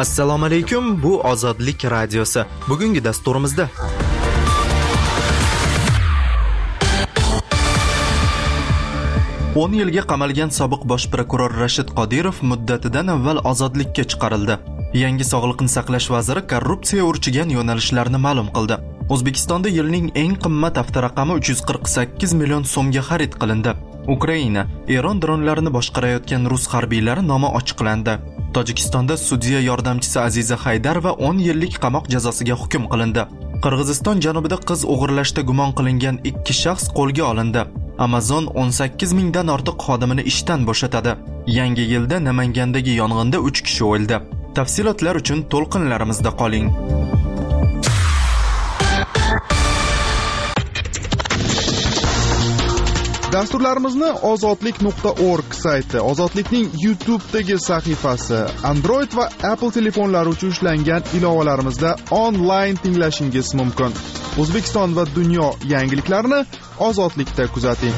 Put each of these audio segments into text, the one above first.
Assalomu alaykum, bu Ozodlik radiosi. Bugungi dasturimizda o'n yilga qamalgan sobiq bosh prokuror Rashid Qodirov muddatidan avval ozodlikka chiqarildi. Yangi sog'liqni saqlash vaziri korrupsiya urchigan yo'nalishlarni ma'lum qildi. O'zbekistonda yilning eng qimmat avtoraqami 348 million so'mga xarid qilindi. Ukraina, Eron dronlarini boshqarayotgan rus harbiylari nomi ochiqlandi. Tojikistonda sudya yordamchisi Aziza Haydarova 10 yillik qamoq jazosiga hukm qilindi. Qirg'iziston janubida qiz o'g'irlashda gumon qilingan 2 shaxs qo'lga olindi. Amazon 18 mingdan ortiq xodimini ishdan bo'shatadi. Yangi yilda Namangandagi yong'inda 3 kishi o'ldi. Tafsilotlar uchun to'lqinlarimizda qoling. Dasturlarimizni ozodlik.org sayti, Ozodlikning YouTube'dagi sahifasi, Android va Apple telefonlari uchun ishlangan ilovalarimizda onlayn tinglashingiz mumkin. O'zbekiston va dunyo yangiliklarini Ozodlikda kuzating.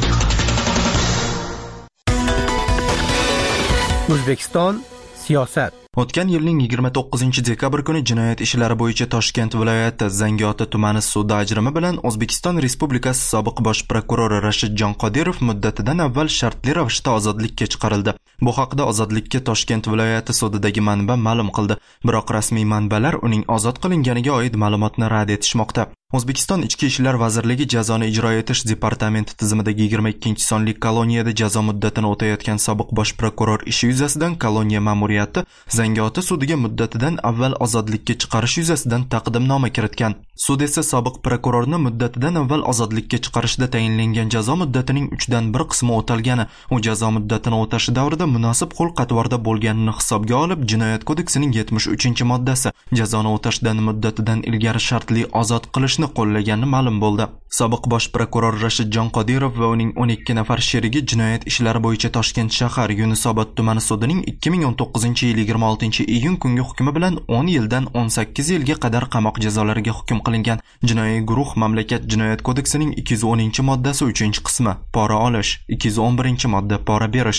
O'zbekiston siyosat. O'tgan yilning 29-dekabr kuni jinoyat ishlari bo'yicha Toshkent viloyati Zangiota tumani sudi ajrimi bilan O'zbekiston Respublikasi sobiq bosh prokurori Rashidjon Qodirov muddatidan avval shartli ravishda ozodlikka chiqarildi. Bu haqda Ozodlikka Toshkent viloyati sudidagi manba ma'lum qildi. Biroq rasmiy manbalar uning ozod qilinganiga oid ma'lumotni rad etishmoqda. O'zbekiston Ichki ishlar vazirligi jazoni ijro etish departamenti tizimidagi 22-sonli koloniyada jazo muddatini o'tayotgan sobiq bosh prokuror ishi yuzasidan koloniya ma'muriyati Zangiota sudiga muddatidan avval ozodlikka chiqarish yuzasidan taqdimnoma kiritgan. Sud esa sobiq prokurorni muddatidan avval ozodlikka chiqarishda tayinlangan jazo muddatining 3dan 1 qismi o'talgani, u jazo muddatini o'tashi davrida munosib xulq-atvorda bo'lganini hisobga olib, Jinoyat kodeksining 73-moddasi jazoni o'tashdan muddatidan ilgari shartli ozod qilishni qo'llagani ma'lum bo'ldi. Sobiq bosh prokuror Rashidjon Qodirov va uning 12 nafar sherigi jinoyat ishlari bo'yicha Toshkent shahar Yunusobod tumani sudining 2019-yil 26-iyun kungi hukmi bilan 10 yildan 18 yilga qadar qamoq jazolariga hukm qilingan. Jinoiy guruh mamlakat jinoyat kodeksining 210-moddasi 3-qismi pora olish, 211-modda pora berish,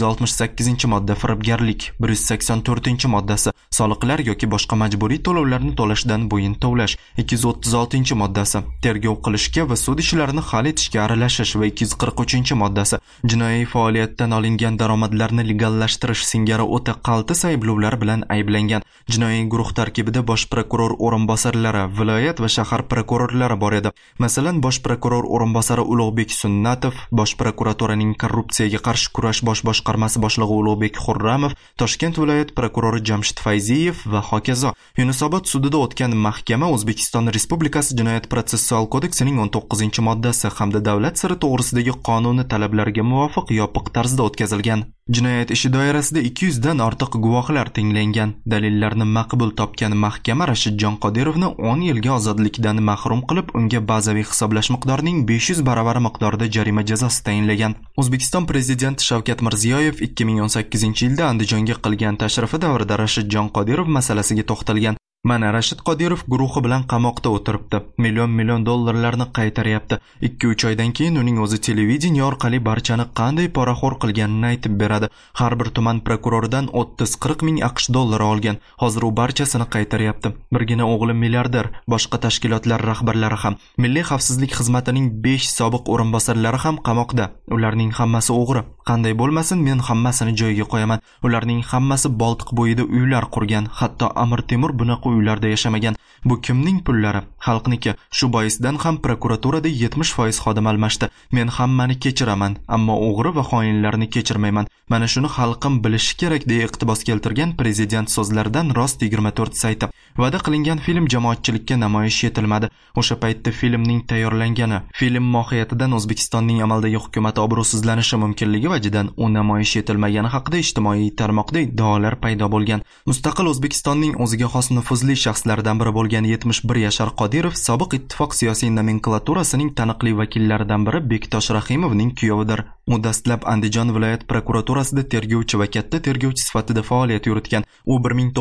168-modda firibgarlik, 184-moddasi soliqlar yoki boshqa majburiy to'lovlarni to'lashdan bo'yin tovlash, 236-moddasi tergov qilishga va sud ishlarini hal etishga aralashish va 243-moddasi jinoiy faoliyatdan olingan daromadlarni legallashtirish singari o'ta qaltis ayblovlar bilan ayblangan. Jinoiy guruh tarkibida bosh prokuror o'rinbosarlari, viloyat va shahar prokurorlari bor edi. Masalan, bosh prokuror o'rinbosari Ulug'bek Sunnatov, bosh prokuraturaning korrupsiyaga qarshi kurash bosh boshqarmasi boshlig'i Ulug'bek Xurramov, Toshkent viloyat prokurori Jamshid Fayziyev va hokazo. Yunusobod sudida o'tgan mahkama O'zbekiston Respublikasi Jinoyat protsessual kodeksining 19-moddasi hamda davlat siri to'g'risidagi qonuni talablariga muvofiq yopiq tarzda o'tkazilgan. Jinoyat ishi doirasida 200 dan ortiq guvohlar tinglangan. Dalillarni maqbul topgan mahkama Rashidjon Qodirovni 10 yilga ozodlikdan mahrum qilib, unga bazaviy hisoblash miqdorining 500 baravari miqdorida jarima jazosi tayinlagan. O'zbekiston prezidenti Shavkat Mirziyoyev 2018-yilda Andijonga qilgan tashrifi davrida Rashidjon Qodirov masalasiga to'xtalgan. Mana Rashid Qodirov guruhi bilan qamoqda o'tiribdi. Million dollarlarni qaytaryapti. 2-3 oydan keyin uning o'zi televideniya orqali barchani qanday poraxo'r qilganini aytib beradi. Har bir tuman prokuroridan 30-40 ming AQSh dollari olgan. Hozir u barchasini qaytaryapti. Birgina o'g'li milliarder, boshqa tashkilotlar rahbarlari ham. Milliy xavfsizlik xizmatining 5 sobiq o'rinbosarlari ham qamoqda. Ularning hammasi o'g'ri. Qanday bo'lmasin, men hammasini joyiga qo'yaman. Ularning hammasi Boltiq bo'yida uylar qurgan. Hatto Amir Temur bunaqa uylarda yashamagan. Bu kimning pullari? Xalqniki. Shu boisdan ham prokuraturada 70% xodim almashdi. Men hammani kechiraman, ammo o'g'ri va xoinlarni kechirmayman. Mana shuni xalqim bilishi kerak deya iqtibos keltirgan prezident so'zlaridan Rost 24 sayti. Va'da qilingan film jamoatchilikka namoyish etilmadi. O'sha paytda filmning tayyorlangani, film mohiyatidan O'zbekistonning amaldagi hukumat obro'sizlanishi mumkinligi vajidan u namoyish etilmagani haqida ijtimoiy tarmoqda iddaolar paydo bo'lgan. Mustaqil O'zbekistonning o'ziga xos nufuzli shaxslardan biri bo'lgan 71 yashar Qodirov sobiq ittifoq siyosiy nomenklaturasining taniqli vakillaridan biri Bektosh Rahimovning kuyovidir. U dastlab Andijon viloyat prokuraturasida tergovchi va katta tergovchi sifatida faoliyat yuritgan. U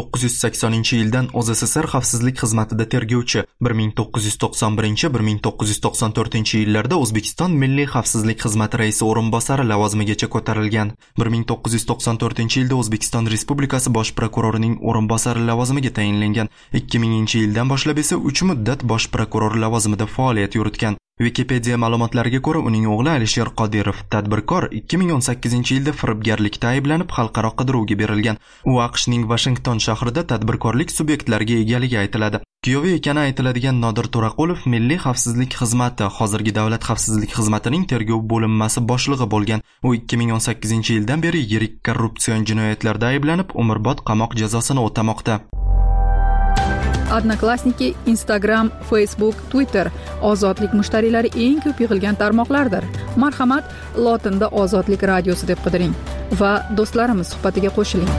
1980-yildan O'zSSR xavfsizlik xizmatida tergovchi, 1991-1994-yillarda O'zbekiston Milliy xavfsizlik xizmati raisi o'rinbosari lavozimiga seviyaga ko'tarilgan. 1994-yilda O'zbekiston Respublikasi bosh prokurorining o'rinbosari lavozimiga tayinlangan. 2000-yildan boshlab esa 3 muddat bosh prokuror lavozimida faoliyat yuritgan. Wikipedia ma'lumotlariga ko'ra, uning o'g'li Alisher Qodirov, tadbirkor, 2018-yilda firibgarlikda ayblanib xalqaro qidiruvga berilgan. U AQShning Washington shahrida tadbirkorlik subyektlariga egaligi aytiladi. Kuyovi ekani aytiladigan Nodir To'raqulov Milliy xavfsizlik xizmati, hozirgi Davlat xavfsizlik xizmatining tergov bo'linmasi boshlig'i bo'lgan. U 2018-yildan beri yirik korrupsion jinoyatlarda ayblanib, umrbod qamoq jazosini o'tamoqda. Odnoklassniki, Instagram, Facebook, Twitter ozodlik mushtariylari eng ko'p yig'ilgan tarmoqlardir. Marhamat, lotinda Ozodlik radiosi deb qidiring va do'stlarimiz suhbatiga qo'shiling.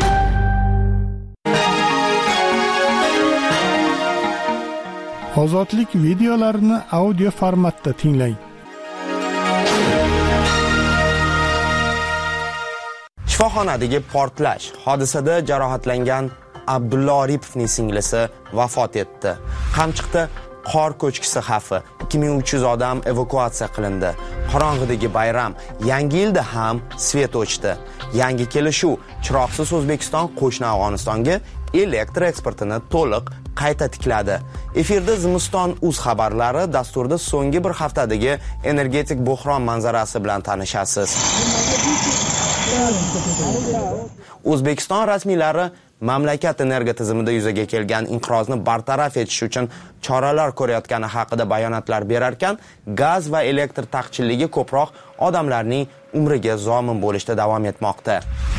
Ozodlik videolarini audio formatda tinglang. Shifoxonadagi portlash. Hodisada jarohatlangan Abdulla Oripovning singlisi vafot etdi. Qamchiqda qor ko'chkisi xavfi. 2300 odam evakuatsiya qilindi. Qorong'idagi bayram. Yangi yilda ham svet o'chdi. Yangi kelishuv. Chiroqsiz O'zbekiston qo'shni Afg'onistonga elektr eksportini to'liq qayta tikladi. Efirda Zimiston.uz xabarlari, dasturda so'nggi bir haftadagi energetik bo'hron manzarasi bilan tanishasiz. O'zbekiston rasmiylari mamlakat energo tizimida yuzaga kelgan inqirozni bartaraf etish uchun choralar ko'rayotgani haqida bayonotlar berarkan, gaz va elektr taqchilligi ko'proq odamlarning umriga zomin bo'lishda davom etmoqda.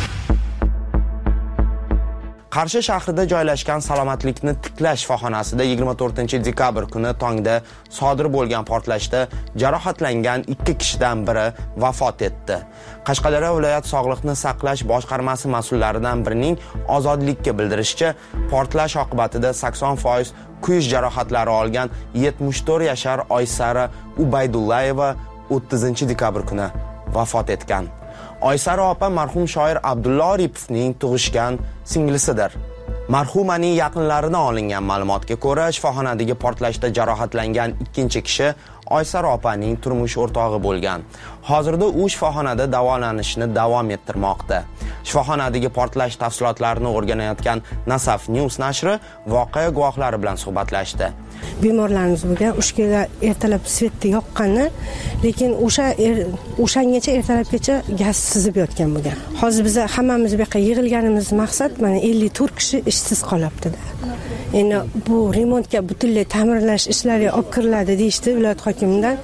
Qarshi shahrida joylashgan salomatlikni tiklash shifoxonasida 24-dekabr kuni tongda sodir bo'lgan portlashda jarohatlangan 2 kishidan biri vafot etdi. Qashqadaryo viloyat sog'liqni saqlash boshqarmasi mas'ullaridan birining Ozodlikka bildirishicha, portlash oqibatida 80% kuyish jarohatlari olgan 74 yashar Oysara Ubaydullayeva 30-dekabr kuni vafot etgan. Oysara opa marhum shoir Abdulla Oripovning tug'ishgan singlisidir. Marhumaning yaqinlaridan olingan ma'lumotga ko'ra, shifoxonadagi portlashda jarohatlangan ikkinchi kishi Oysara opaning turmush o'rtog'i bo'lgan. Hozirda u shifoxonada davolanishni davom ettirmoqda. Shifoxonadagi portlash tafsilotlarini o'rganayotgan Nasaf News nashri voqea guvohlari bilan suhbatlashdi. Bemorlarimiz bo'lgan, o'shga ertalab svetni yoqqani, lekin o'shangacha ertalabgacha gaz sizib yotgan bo'lgan. Hozir biz hammamiz bu yoqqa yig'ilganimiz maqsad mana 54 kishi ishsiz qolibdi-da. Endi bu remontga butunlay ta'mirlash ishlari olib kiriladi deyishdi viloyat hokimidan.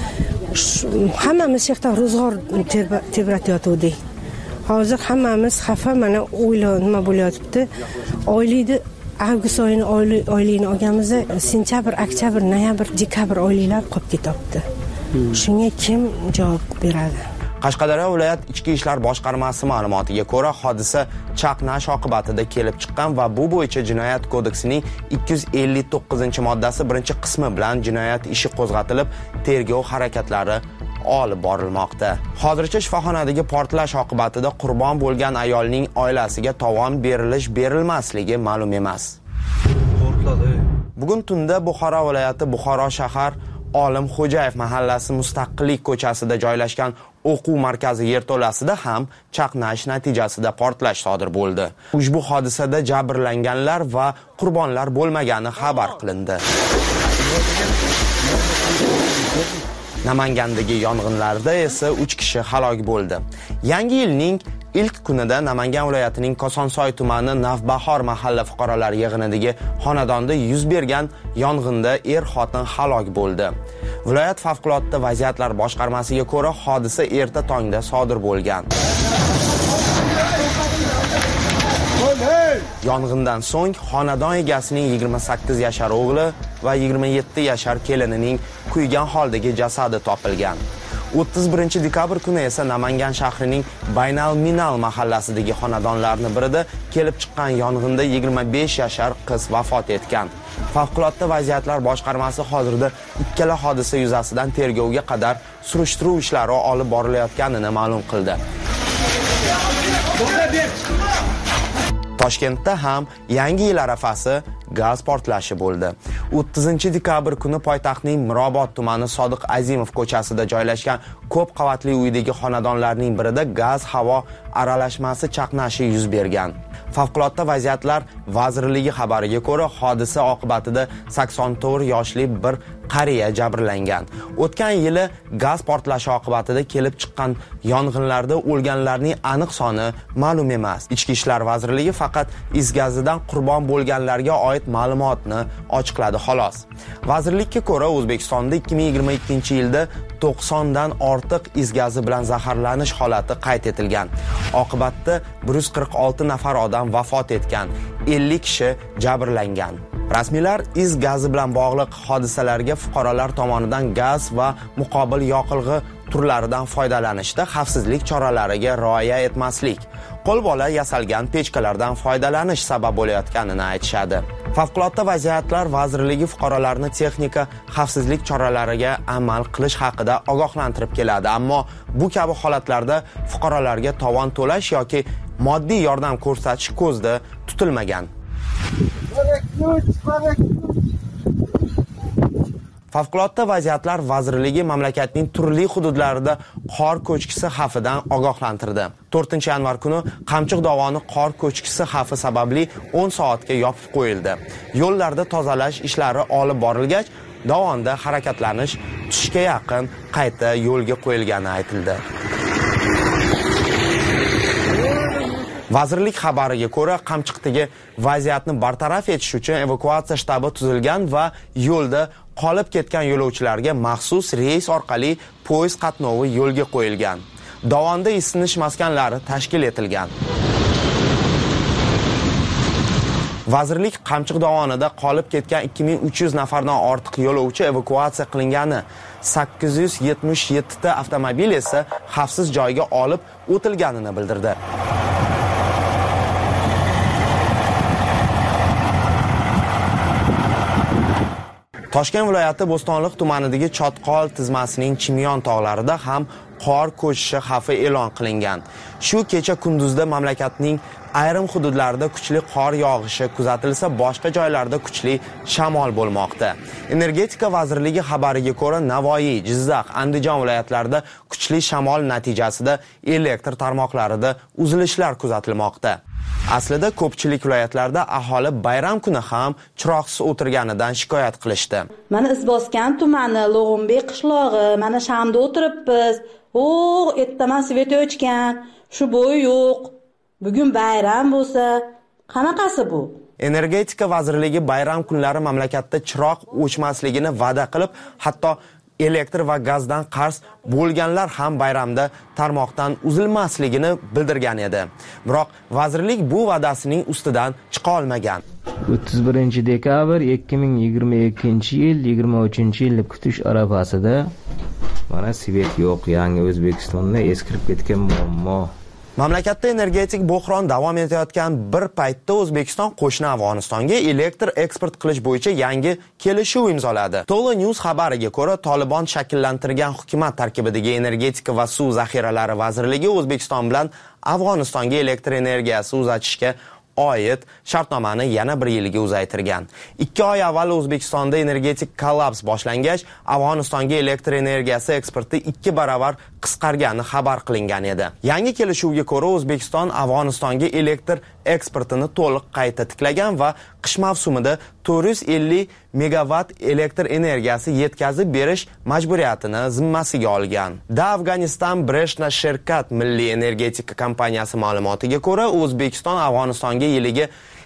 Hammamiz yerda ro'zg'or tebratayotgandik. Hozir hammamiz xafa, mana nima bo'layotibdi? Oylikni avgust oyini oyligini olganimizda sentyabr, oktyabr, noyabr, dekabr oyliklari qolib ketyapti. Shunga kim javob beradi? Qashqadaryo viloyat ichki ishlar boshqarmasi ma'lumotiga ko'ra, hodisa chaqnash oqibatida kelib chiqqan va bu bo'yicha jinoyat kodeksining 259-moddasi 1-qismi bilan jinoyat ishi qo'zg'atilib, tergov harakatlari olib borilmoqda. Hozircha shifoxonadagi portlash oqibatida qurbon bo'lgan ayolning oilasiga tovon berilmasligi ma'lum emas. Bugun tunda Buxoro viloyati Buxoro shahar Olim Xo'jayev mahallasi Mustaqillik ko'chasida joylashgan o'quv markazi yerto'lasida ham chaqnash natijasida portlash sodir bo'ldi. Ushbu hodisada jabrlanganlar va qurbonlar bo'lmagani xabar qilindi. Namangandagi yong'inlarda esa 3 kishi halok bo'ldi. Yangi yilning ilk kunida Namangan viloyatining Kosonsoy tumani Navbahor mahalla fuqarolar yig'inidagi xonadonda yuz bergan yong'inda xotin halok bo'ldi. Viloyat favqulodda vaziyatlar boshqarmasiga ko'ra, hodisa erta tongda sodir bo'lgan. Yong'indan so'ng xonadon egasining 28 yashar o'g'li va 27 yashar kelinining kuygan holdagi jasadi topilgan. 31-dekabr kuni esa Namangan shahrining Baynal Minal mahallasidagi xonadonlarning birida kelib chiqqan yong'inda 25 yashar qiz vafot etgan. Favqulodda vaziyatlar boshqarmasi hozirda ikkala hodisa yuzasidan tergovga qadar surishtiruv ishlari olib borilayotganini ma'lum qildi. Toshkentda ham Yangi yil arafasi gaz portlashi bo'ldi. 30-dekabr kuni poytaxtning Mirobod tumani Sodiq Azimov ko'chasida joylashgan ko'p qavatli uydagi xonadonlarning birida gaz havo aralashmasi chaqnashi yuz bergan. Favqulodda vaziyatlar vazirligi xabariga ko'ra, hodisa oqibatida 84 yoshli bir qariya jabrlangan. O'tgan yili gaz portlashi oqibatida kelib chiqqan yong'inlarda o'lganlarning aniq soni ma'lum emas. Ichki ishlar vazirligi faqat is gazidan qurbon bo'lganlarga oid ma'lumotni ochiqladi xolos. Vazirlikka ko'ra, O'zbekistonda 2022-yilda 90 dan ortiq is gazi bilan zaharlanish holati qayd etilgan. Oqibatda 146 nafar odam vafot etgan, 50 kishi jabrlangan. Rasmiylar is gazi bilan bog'liq hodisalarga fuqarolar tomonidan gaz va muqobil yoqilg'i turlaridan foydalanishda xavfsizlik choralariga rioya etmaslik, qo'lbola yasalgan pechkalardan foydalanish sabab bo'layotganini aytishadi. Favqulodda vaziyatlar vazirligi fuqarolarni texnika xavfsizlik choralariga amal qilish haqida ogohlantirib keladi, ammo bu kabi holatlarda fuqarolarga tovon to'lash yoki moddiy yordam ko'rsatish ko'zda tutilmagan. Favqulodda vaziyatlar vazirligi mamlakatning turli hududlarida qor ko'chkisi xavfidan ogohlantirdi. 4-yanvar kuni Qamchiq dovoni qor ko'chkisi xavfi sababli 10 soatga yopib qo'yildi. Yo'llarda tozalash ishlari olib borilgach, dovonda harakatlanish tushga yaqin qayta yo'lga qo'yilgani aytildi. Vazirlik xabariga ko'ra, Qamchiqdagi vaziyatni bartaraf etish uchun evakuatsiya shtabi tuzilgan va yo'lda qolib ketgan yo'lovchilarga maxsus reys orqali poyezd qatnovi yo'lga qo'yilgan. Dovonda isinish maskanlari tashkil etilgan. Vazirlik Qamchiq dovonida qolib ketgan 2300 nafardan ortiq yo'lovchi evakuatsiya qilingani, 877 ta avtomobil esa xavfsiz joyga olib o'tilganini bildirdi. Toshkent viloyati Bo'stonliq tumanidagi Chotqol tizmasining Chimyon tog'larida ham qor ko'chishi xavfi e'lon qilingan. Shu kecha kunduzda mamlakatning ayrim hududlarida kuchli qor yog'ishi kuzatilsa, boshqa joylarda kuchli shamol bo'lmoqda. Energetika vazirligi xabariga ko'ra, Navoiy, Jizzax, Andijon viloyatlarida kuchli shamol natijasida elektr tarmoqlarida uzilishlar kuzatilmoqda. Aslida ko'pchilik viloyatlarda aholi bayram kuni ham chiroqsiz o'tirganidan shikoyat qilishdi. Mana Izboskan tumani, Log'unbek qishlog'i, mana shamda o'tiribmiz. Ertaman svet o'chgan, shu bo'yi yo'q. Bugun bayram bo'lsa, qanaqasi bu? Energetika vazirligi bayram kunlari mamlakatda chiroq o'chmasligini va'da qilib, hatto elektr va gazdan qarz bo'lganlar ham bayramda tarmoqdan uzilmasligini bildirgan edi. Biroq vazirlik bu va'dasining ustidan chiqa olmagan. 31 dekabr 2022-yil 23-yilni kutish arafasida mana svet yo'q, yangi O'zbekistonda eskirib ketgan muammo. Mamlakatda energetik bo'hron davom etayotgan bir paytda O'zbekiston qo'shni Afg'onistonga elektr eksport qilish bo'yicha yangi kelishuv imzoladi. To'la News xabariga ko'ra, Tolibon shakllantirgan hukumat tarkibidagi energetika va suv zaxiralari vazirligi O'zbekiston bilan Afg'onistonga elektr energiyasi uzatishga oid shartnomani yana bir yilga uzaytirgan. 2 oy avval O'zbekistonda energetik kollaps boshlangach, Afg'onistonga elektr energiyasi eksporti 2 baravar qisqargani xabar qilingan edi. Yangi kelishuvga ko'ra, O'zbekiston Afg'onistonga elektr eksportini to'liq qayta tiklagan va qish mavsumida 450 megawatt elektr energiyasi yetkazib berish majburiyatini zimmasiga olgan. Da Afg'oniston Breshna Sherkat milliy energetika kompaniyasi ma'lumotiga ko'ra, O'zbekiston Afg'onistonga yiliga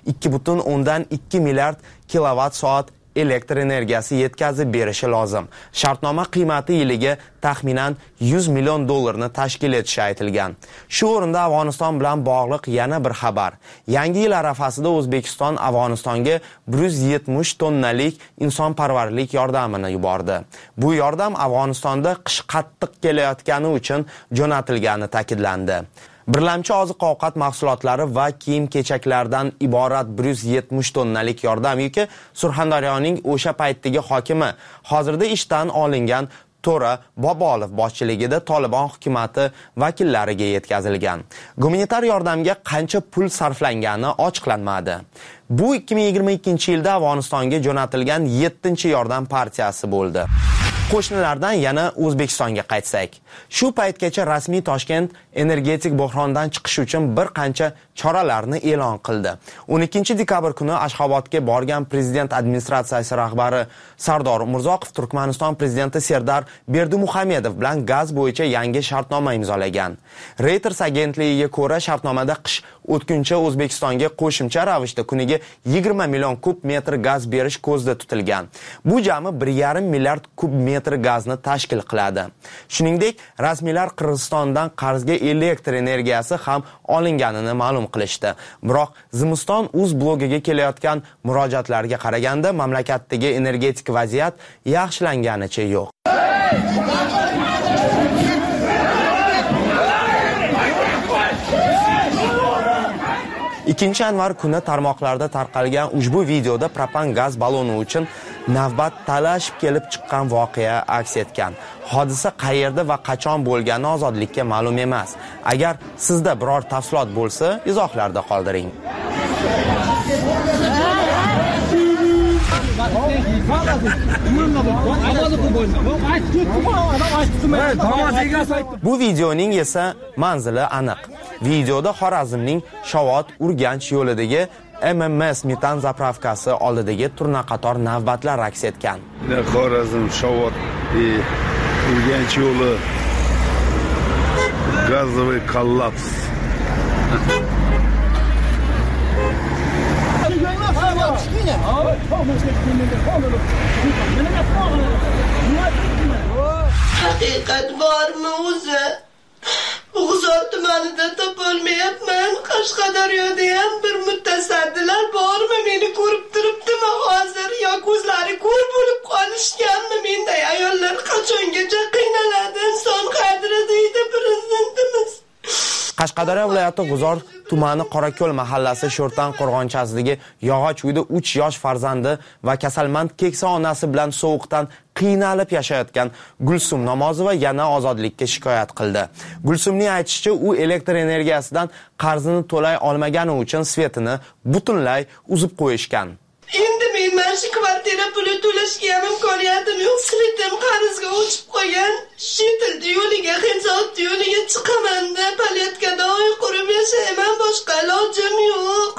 2,2 milliard kilovatt soat elektr energiyasi yetkazib berishi lozim. Shartnoma qiymati yiliga taxminan $100 million tashkil etishi aytilgan. Shu o'rinda Afg'oniston bilan bog'liq yana bir xabar. Yangi yil arafasida O'zbekiston Afg'onistonga 170 tonnalik insonparvarlik yordamini yubordi. Bu yordam Afg'onistonda qish qattiq kelayotgani uchun jo'natilgani ta'kidlandi. Birlamchi oziq-ovqat mahsulotlari va kiyim-kechaklardan iborat 170 tonnalik yordam yuki Surxondaryoning o'sha paytdagi hokimi, hozirda ishdan olingan To'ra Bobolov boshchiligida Tolibon hukumati vakillariga yetkazilgan. Gumanitar yordamga qancha pul sarflangani ochiqlanmadi. Bu 2022-yilda Afg'onistonga jo'natilgan 7-yordam partiyasi bo'ldi. Qo'shnilardan yana O'zbekistonga qaytsak. Shu paytgacha rasmiy Toshkent energetik buhrondan chiqish uchun bir qancha choralarni e'lon qildi. 12 dekabr kuni Ashxobodga borgan prezident administratsiyasi rahbari Sardor Umurzoqov Turkmaniston prezidenti Serdar Berdimuhamedov bilan gaz bo'yicha yangi shartnoma imzolagan. Reuters agentligiga ko'ra, shartnomada qish o'tguncha O'zbekistonga qo'shimcha ravishda kuniga 20 million kub metr gaz berish ko'zda tutilgan. Bu jami 1,5 milliard kub metr gazni tashkil qiladi. Shuningdek, rasmiylar Qirg'izistondan qarzga elektr energiyasi ham olinganini ma'lum qilishdi. Biroq Zimiston.uz blogiga kelayotgan murojaatlarga qaraganda mamlakatdagi energetik vaziyat yaxshilanganicha yo'q. Ikkinchi yanvar kuni tarmoqlarda tarqalgan ushbu videoda propan gaz baloni uchun navbat talashib kelib chiqqan voqea aks etgan. Hodisa qayerda va qachon bo'lgani ozodlikka ma'lum emas. Agar sizda biror tafsilot bo'lsa, izohlarda qoldiring. Bu videoning esa manzili aniq. Videoda Xorazmning Shovot-Urganch yo'lidagi MMS metan zapravkasi oldidagi turnaqator navbatlar aks etgan. Xorazm Shovot Urganch yo'li gazovoy kollaps. Haqiqat bormi o'zi? G'uzor tumanida topolmayapman. Qashqadaryoda ham bir mutasaddilar bormi? Meni ko'rib turibdimi hozir? Yo ko'zlari ko'r bo'lib qolishganmi? Menday ayollar qachongacha qiynaladi? Inson qadri deydi prezidentimiz. Qashqadaryo viloyati G'uzor tumani Qorako'l mahallasi Sho'rtan qo'rg'onchasidagi yog'och uyda 3 yosh farzandi va kasalmand keksa onasi bilan sovuqdan qiynalib yashayotgan Gulsum Namozova yana ozodlikka shikoyat qildi. Gulsumning aytishicha, u elektr energiyasidan qarzini to'lay olmagani uchun svetini butunlay uzib qo'yishgan. Endi men mana shu kvartira puli to'lashga ham imkoniyatim yo'q. Svetim qarzga o'chib qolgan. Shetildi yo'liga, Xenzot yo'liga chiqaman-da, palyatkada oy qurib yashayman, boshqa ilojim yo'q.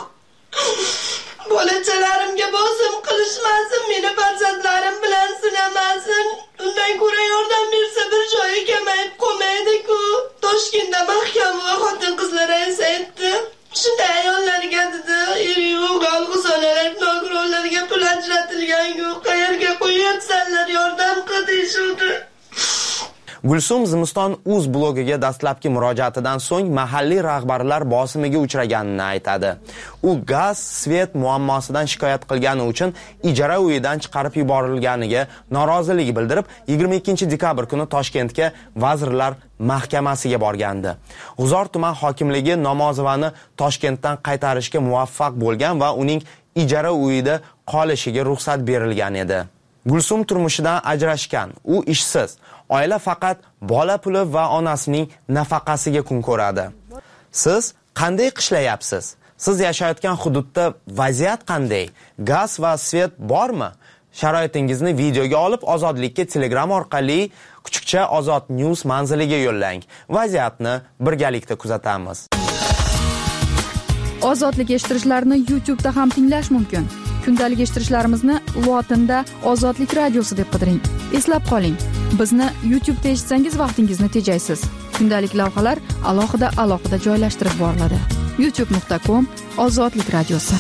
Bolachalarimga bosim qilishmasin, meni farzandlarim bilan sinamasin. Undan ko'ra yordam bersa bir joyi kamayib qolmaydi-ku. Toshkentda mahkama va xotin-qizlar aytdi. Shunday ayollarga dedi, eri yo'q, g'alg'uzonalar, nogironlarga pul ajratilgan yo'q. Qayerga qo'yatsanlar, yordam qil deyishdi. Gulsum Zimiston.uz blogiga dastlabki murojaatidan so'ng mahalliy rahbarlar bosimiga uchraganini aytadi. U gaz, svet muammosidan shikoyat qilgani uchun ijara uyidan chiqarib yuborilganiga norozilik bildirib, 22 dekabr kuni Toshkentga Vazirlar Mahkamasiga borgandi. G'uzor tuman hokimligi Namozovani Toshkentdan qaytarishga muvaffaq bo'lgan va uning ijara uyida qolishiga ruxsat berilgan edi. Gulsum turmushidan ajrashgan, u ishsiz. Oila faqat bola puli va onasining nafaqasiga kun ko'radi. Siz qanday qishlayapsiz? Siz yashayotgan hududda vaziyat qanday? Gaz va svet bormi? Sharoitingizni videoga olib Ozodlikka Telegram orqali Kuchukcha Ozod News manziliga yo'llang. Vaziyatni birgalikda kuzatamiz. Ozodlik eshittirishlarni YouTube'da ham tinglash mumkin. Kundalik eshittirishlarimizni lotinda Ozodlik radiosi deb qidiring. Eslab qoling, bizni YouTube'da eshitsangiz vaqtingizni tejaysiz. Kundalik lavhalar alohida joylashtirib boriladi. youtube.com/Ozodlik radiosi.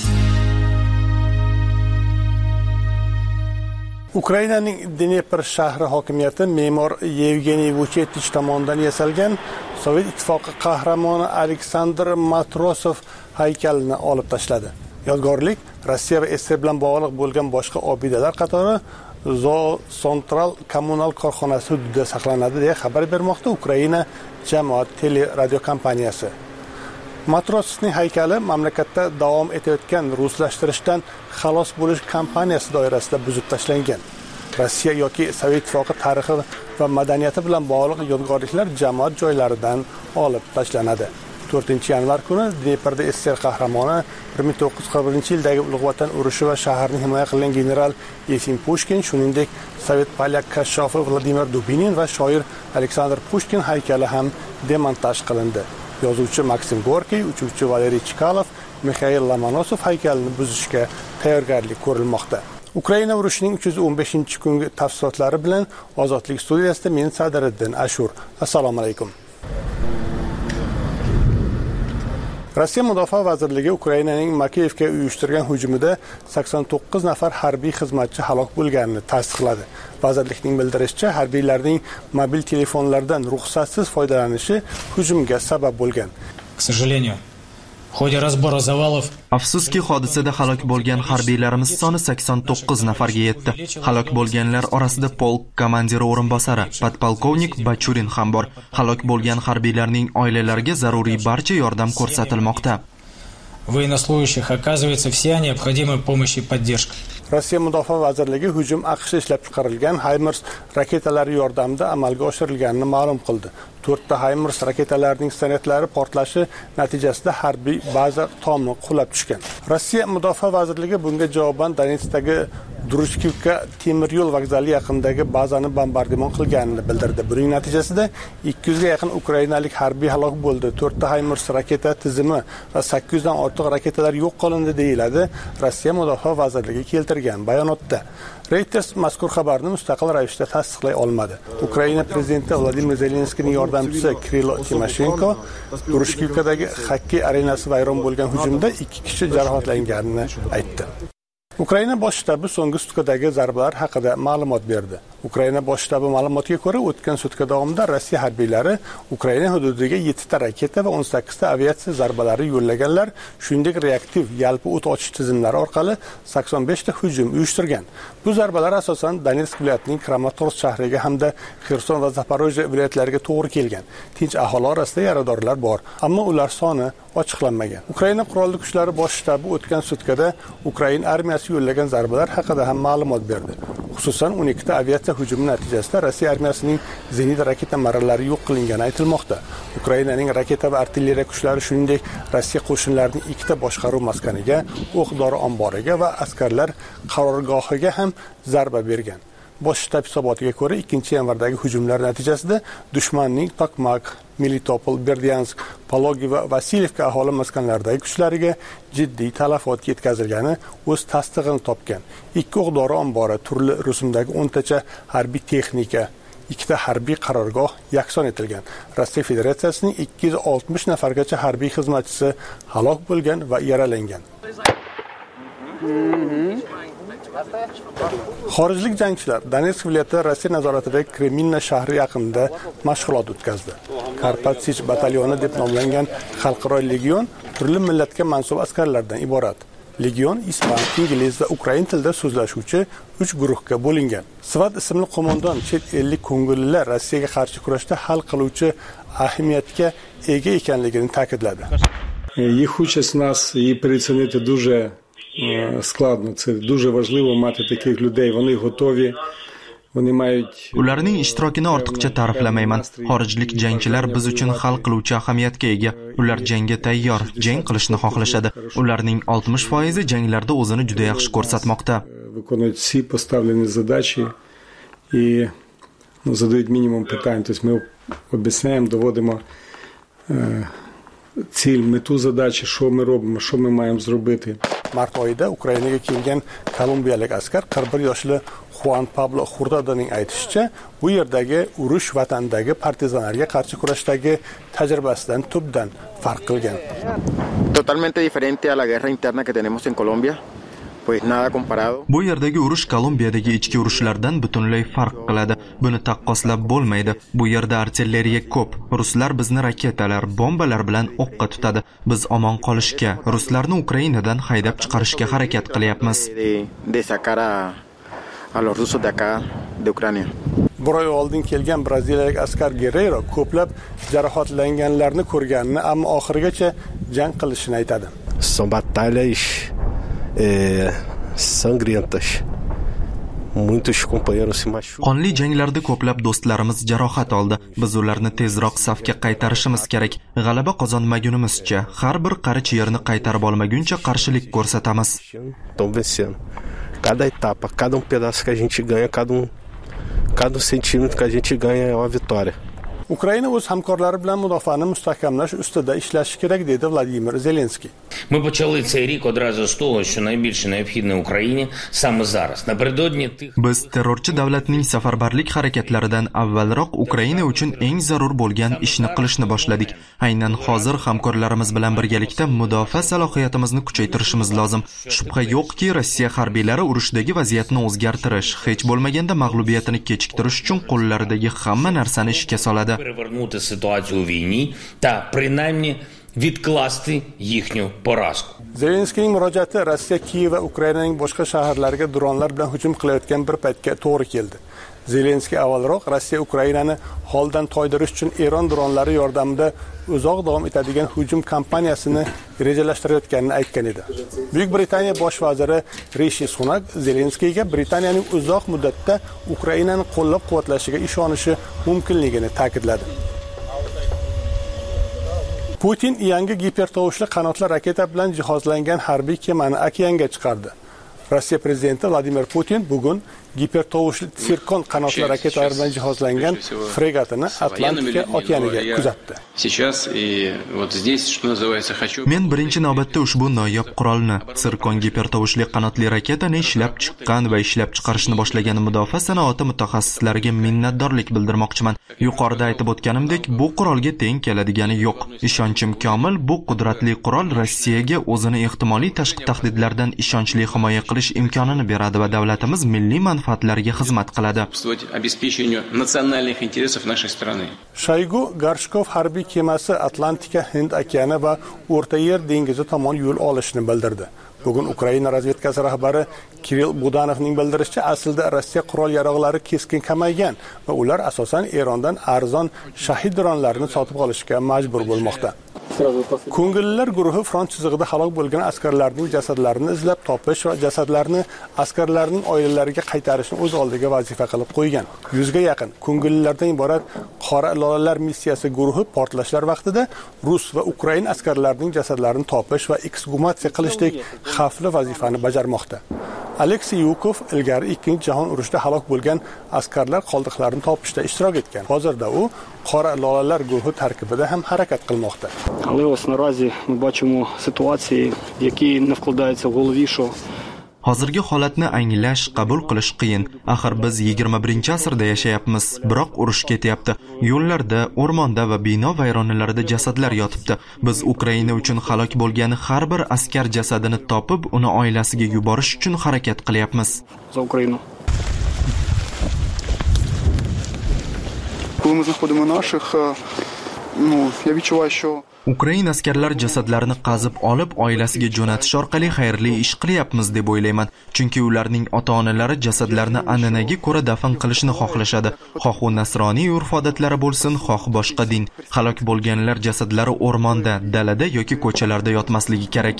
Ukrainaning Dnepr shahri hokimiyati me'mor Yevgeniy Vuchetich tomonidan yasalgan Sovet ittifoqi qahramoni Aleksandr Matrosov haykalini olib tashladi. Yodgorlik Rossiya va SSR bilan bog'liq bo'lgan boshqa obidalar qatori Central kommunal korxonasi hududida saqlanadi deya xabar bermoqda Ukraina jamoat teleradio kompaniyasi. Matrosovning haykali mamlakatda davom etayotgan ruslashtirishdan xalos bo'lish kampaniyasi doirasida buzib tashlangan. Rossiya yoki Sovet ittifoqi tarixi va madaniyati bilan bog'liq yodgorliklar jamoat joylaridan olib tashlanadi. 4-yanvar kuni Dneprda SSR qahramoni 1941-yildagi Ulug' Vatan urushi va shaharni himoya qilgan general Yefim Pushkin, shuningdek Sovet polyak kashshofi Vladimir Dubinin va shoir Aleksandr Pushkin haykali ham demontaj qilindi. Yozuvchi Maksim Gorkiy, uchuvchi Valeriy Chkalov, Mikhail Lomonosov haykalini buzishga tayyorgarlik ko'rilmoqda. Ukraina urushining 315-kungi tafsilotlari bilan Ozodlik studiyasida men Sadiriddin Ashur. Assalomu alaykum. Rossiya Mudofaa vazirligi Ukrainaning Makeyevga uyushtirgan hujumida 89 nafar harbiy xizmatchi halok bo'lganini tasdiqladi. Vazirlikning bildirishicha, harbiylarning mobil telefonlardan ruxsatsiz foydalanishi hujumga sabab bo'lgan. К сожалению, в ходе разбора завалов Afsuski, hodisada halok bo'lgan harbiylarimiz soni 89 nafarga yetdi. Halok bo'lganlar orasida polk komandiri o'rinbosari, podpolkovnik Bachurin ham bor. Halok bo'lgan harbiylarning oilalariga zaruriy barcha yordam ko'rsatilmoqda. Военнослужащих оказывается вся необходимая помощь и поддержка. Rossiya Mudofaa vazirligi hujum AQSh ishlab chiqarilgan HIMARS raketalari yordamida amalga oshirilganini ma'lum qildi. 4 ta HIMARS raketalarining snaryadlari portlashi natijasida harbiy baza tomi qulab tushgan. Rossiya Mudofaa vazirligi bunga javoban Donetskdagi Druchkivka temir yo'l vokzali yaqinidagi bazani bombardimon qilganini bildirdi. Buning natijasida 200 ga yaqin ukrainalik harbiy halok bo'ldi. 4 ta HIMARS raketa tizimi va 800 dan ortiq raketalar yo'q qilindi deyiladi Rossiya Mudofaa vazirligi keltirgan bayonotda. Reuters mazkur xabarni mustaqil ravishda tasdiqlay olmadi. Ukraina prezidenti Vladimir Zelenskiyning yordamchisi Kirilo Timoshenko Druchkivkadagi xokkey arenasi vayron bo'lgan hujumda 2 kishi jarohatlanganini aytdi. Ukraina bosh shtabi so'nggi sutkadagi zarbalar haqida ma'lumot berdi. Ukraina bosh shtabi ma'lumotiga ko'ra, o'tgan sutka davomida Rossiya harbiylari Ukraina hududiga 7 ta raketa va 18 ta aviatsiya zarbalari yo'llaganlar, shuningdek reaktiv yalpi o't ochish tizimlari orqali 85 ta hujum uyushtirgan. Bu zarbalar asosan Donetsk viloyatining Kramatorsk shahriga hamda Xerson va Zaporojye viloyatlariga to'g'ri kelgan. Tinch aholi orasida yaradorlar bor, ammo ular soni ochiqlanmagan. Ukraina qurolli kuchlari bosh shtabi o'tgan sutkada Ukraina armiyasi yo'llagan zarbalar haqida ham ma'lumot berdi. Xususan 12 ta aviatsiya hujumi natijasida Rossiya armiyasining zenit raketa marralari yo'q qilingani aytilmoqda. Ukrainaning raketa va artilleriya kuchlari shuningdek Rossiya qo'shinlarining 2 ta boshqaruv maskaniga, o'q-dori omboriga va askarlar qarorgohiga ham zarba bergan. Bosh shtab hisobotiga ko'ra 2-yanvardagi hujumlar natijasida dushmanning Tokmak, Melitopol, Berdyansk, Pologi va Vasilyevka aholi maskanlaridagi kuchlariga jiddiy talafot yetkazilgani o'z tasdig'ini topgan. 2 o'q-dori ombori, turli rusumdagi 10 tacha harbiy texnika, 2 ta harbiy qarorgoh yakson etilgan. Rossiya Federatsiyasining 260 nafargacha harbiy xizmatchisi halok bo'lgan va yaralangan. Xorijlik jangchilar Donetsk viloyati Rossiya nazoratidagi Kreminna shahri yaqinida mashg'ulot o'tkazdi. Karpatsich batalyoni deb nomlangan xalqaro legion turli millatga mansub askarlardan iborat. Legion ispan, ingliz va ukrain tilida so'zlashuvchi 3 guruhga bo'lingan. Svat ismli qo'mondon chet ellik ko'ngillilar Rossiyaga qarshi kurashda hal qiluvchi ahamiyatga ega ekanligini ta'kidladi. Їх участь у нас її переоцінити дуже складно. Це дуже важливо мати таких людей. Вони готові. Вони мають Ularning ishtirokini ortiqcha ta'riflamayman. Xorijlik jangchilar biz uchun hal qiluvchi ahamiyatga ega. Ular jangga tayyor, jang qilishni xohlashadi. Ularning 60% janglarda o'zini juda yaxshi ko'rsatmoqda. Виконують всі поставлені задачі і задають мінімум питань. Тобто ми об'ясняємо, доводимо ціль, мету задачі, що ми робимо, що ми маємо зробити. Mart oyida Ukrainaga kelgan kolumbiyalik askar 41 yoshli Juan Pablo Hurtadoning aytishicha, bu yerdagi urush vatandagi partizanlarga qarshi kurashdagi tajribasidan tubdan farq qilgan. Totalmente diferente a la guerra interna que tenemos en Colombia. Pues nada comparado. Bu yerdagi urush Kolumbiyadagi ichki urushlardan butunlay farq qiladi. Buni taqqoslab bo'lmaydi. Bu yerda artilleriya ko'p. Ruslar bizni raketalar, bombalar bilan o'qqa tutadi. Biz omon qolishga, ruslarni Ukrainadan haydab chiqarishga harakat qilyapmiz. De sacar a los rusos de acá de Ucrania. Bir oy oldin kelgan braziliyalik askar Guerrero ko'plab jarohatlanganlarni ko'rganini, ammo oxirigacha jang qilishini aytadi. São batalhas sangrentas. Muitos companheiros se machucam. Qonli janglarda ko'plab do'stlarimiz jarohat oldi. Biz ularni tezroq safga qaytarishimiz kerak. G'alaba qozonmagunimizcha, har bir qarich yerni qaytarib olmaguncha qarshilik ko'rsatamiz. Estão vencendo. Cada etapa, cada pedaço que a gente ganha, cada centímetro que a gente ganha é uma vitória. Ukraina o'z hamkorlari bilan mudofaani mustahkamlash ustida ishlashi kerak dedi Vladimir Zelenskiy. Ми почали цей рік одразу з того, що найбільше необхідне Україні саме зараз. Напередодні тих Biz terrorchi davlatning safarbarlik harakatlaridan avvalroq Ukraina uchun eng zarur bo'lgan ishni qilishni boshladik. Aynan hozir hamkorlarimiz bilan birgalikda mudofaa salohiyatimizni kuchaytirishimiz lozim. Shubha yo'qki, Rossiya harbiylari urushdagi vaziyatni o'zgartirish, hech bo'lmaganda mag'lubiyatini kechiktirish uchun qo'llaridagi hamma narsani ishga soladi. перевернути ситуацію у війні та принаймні відкласти їхню поразку. Zelenskiyning murojaati Rossiya Kiyev va Ukrainaning boshqa shaharlariga dronlar bilan hujum qilayotgan bir paytga to'g'ri keldi. Zelenskiy avvalroq Rossiya Ukrainani holdan toydirish uchun Eron dronlari yordamida uzoq davom etadigan hujum kampaniyasini rejalashtirayotganini aytgan edi. Buyuk Britaniya bosh vaziri Rishi Sunak Zelenskiyga Britaniyaning uzoq muddatda Ukrainani qo'llab-quvvatlashiga ishonishi mumkinligini ta'kidladi. Putin yangi gipertovushli qanotli raketa bilan jihozlangan harbiy kemani okeanga chiqardi. Rossiya prezidenti Vladimir Putin bugun gipertovushli Tsirkon qanotli raketalar bilan jihozlangan fregatini Atlantika okeaniga kuzatdi. Men birinchi navbatda ushbu noyob qurolni, Tsirkon gipertovushli qanotli raketani ishlab chiqqan va ishlab chiqarishni boshlagan mudofaa sanoati mutaxassislariga minnatdorlik bildirmoqchiman. Yuqorida aytib o'tganimdek, bu qurolga teng keladigani yo'q. Ishonchim komil, bu qudratli qurol Rossiyaga o'zini ehtimoliy tashqi tahdidlardan ishonchli himoya qilish imkonini beradi va davlatimiz milliy manfaatlariga xizmat qiladi. Shoygu Gorshkov harbiy kemasi Atlantika, Hind okeani va O'rta Yer dengizi tomon yo'l olishini bildirdi. Bugun Ukraina razvedkasi rahbari Kirill Budanovning bildirishicha, aslida Rossiya qurol-yarog'lari keskin kamaygan va ular asosan Erondan arzon shahid dronlarini sotib olishga majbur bo'lmoqda. Ko'ngillilar guruhi front chizig'ida halok bo'lgan askarlarning jasadlarini izlab topish va jasadlarni askarlarning oilalariga qaytarishni o'z oldiga vazifa qilib qo'ygan. 100 ga yaqin ko'ngillilardan iborat Qora lolalar missiyasi guruhi portlashlar vaqtida Rus va Ukrain askarlarining jasadlarini topish va eksgumatsiya qilishdek xavfli vazifani bajarmoqda. Aleksey Yukov ilgari 2-jahon urushida halok bo'lgan askarlar qoldiqlarini topishda ishtirok etgan. Hozirda u Qora lolalar guruhi tarkibida ham harakat qilmoqda. Але ось наразі ми бачимо ситуації, в які не вкладається в голові, що Hozirgi holatni anglash, qabul qilish qiyin. Axir biz 21-asrda yashayapmiz, biroq urush ketyapti. Yo'llarda, o'rmonda va bino vayronalarida jasadlar yotibdi. Biz Ukraina uchun halok bo'lgan har bir askar jasadini topib, uni oilasiga yuborish uchun harakat qilyapmiz. За Україну. Коли ми знаходимо наших, я відчуваю, що Ukraina askarlar jasadlarini qazib olib oilasiga jo'natish orqali xayrli ish qilyapmiz deb o'ylayman. Chunki ularning ota-onalari jasadlarni an'anaga ko'ra dafn qilishni xohlashadi. Xoh u nasroniy urf-odatlari bo'lsin, xoh boshqa din. Halok bo'lganlar jasadlari o'rmonda, dalada yoki ko'chalarda yotmasligi kerak.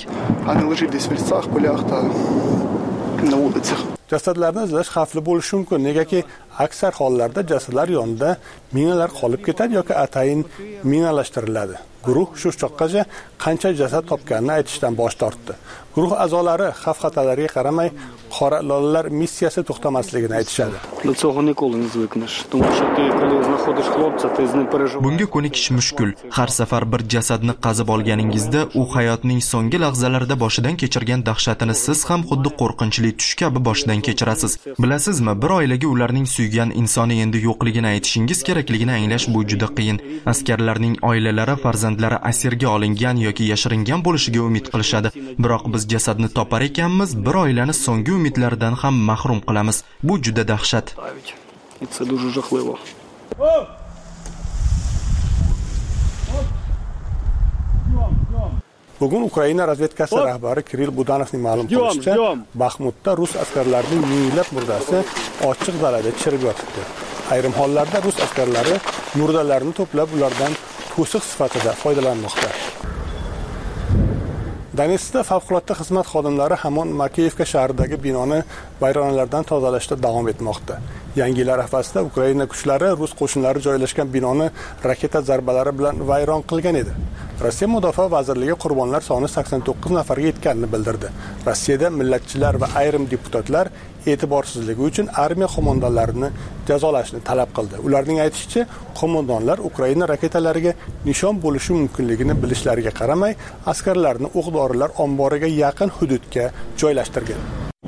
Jasadlarni izlash xavfli bo'lishi mumkin, negaki aksar hollarda jasadlar yonida minalar qolib ketadi yoki atayin minalashtiriladi. Guruh shu choqqacha qancha jasad topganini aytishdan bosh tortdi. Guruh a'zolari xavf-xatarlarga qaramay qora lolalar missiyasi to'xtamasligini aytishadi. До цього ніколи не звикнеш, тому що ти коли знаходиш хлопця, ти з ним переживаєш. Bunga ko'nikish mushkul. Har safar bir jasadni qazib olganingizda, u hayotning so'nggi lahzalarida boshidan kechirgan dahshatini siz ham xuddi qo'rqinchli tush kabi boshidan kechirasiz. Bilasizmi, bir oilaga ularning suygan insoni endi yo'qligini aytishingiz kerakligini anglash bu juda qiyin. Askarlarning oilalari farzandlari asirga olingan yoki yashiringan bo'lishiga umid qilishadi. Biroq biz jasadni topar ekanmiz, bir oilani so'nggi umidlaridan ham mahrum qilamiz. Bu juda dahshat. І це дуже жахливо. Bugun Ukraina razvedkasi rahbari Kirill Budanovning ma'lum qilishicha, Baxmutda rus askarlarining minglab murdasi ochiq dalada chirib yotibdi. Ayrim hollarda rus askarlari murdalarni to'plab ulardan to'siq sifatida foydalanmoqda. Donetskda favqulodda xizmat xodimlari hamon Makeyevka shahridagi binoni vayronalardan tozalashda davom etmoqda. Yangi yil arafasida Ukraina kuchlari rus qo'shinlari joylashgan binoni raketa zarbalari bilan vayron qilgan edi. Rossiya Mudofaa vazirligi qurbonlar soni 89 nafarga yetganini bildirdi. Rossiyada millatchilar va ayrim deputatlar e'tiborsizligi uchun armiya qo'mondonlarini jazolashni talab qildi. Ularning aytishicha, qo'mondonlar Ukraina raketalariga nishon bo'lishi mumkinligini bilishlariga qaramay, askarlarni o'q-dorilar omboriga yaqin hududga joylashtirgan.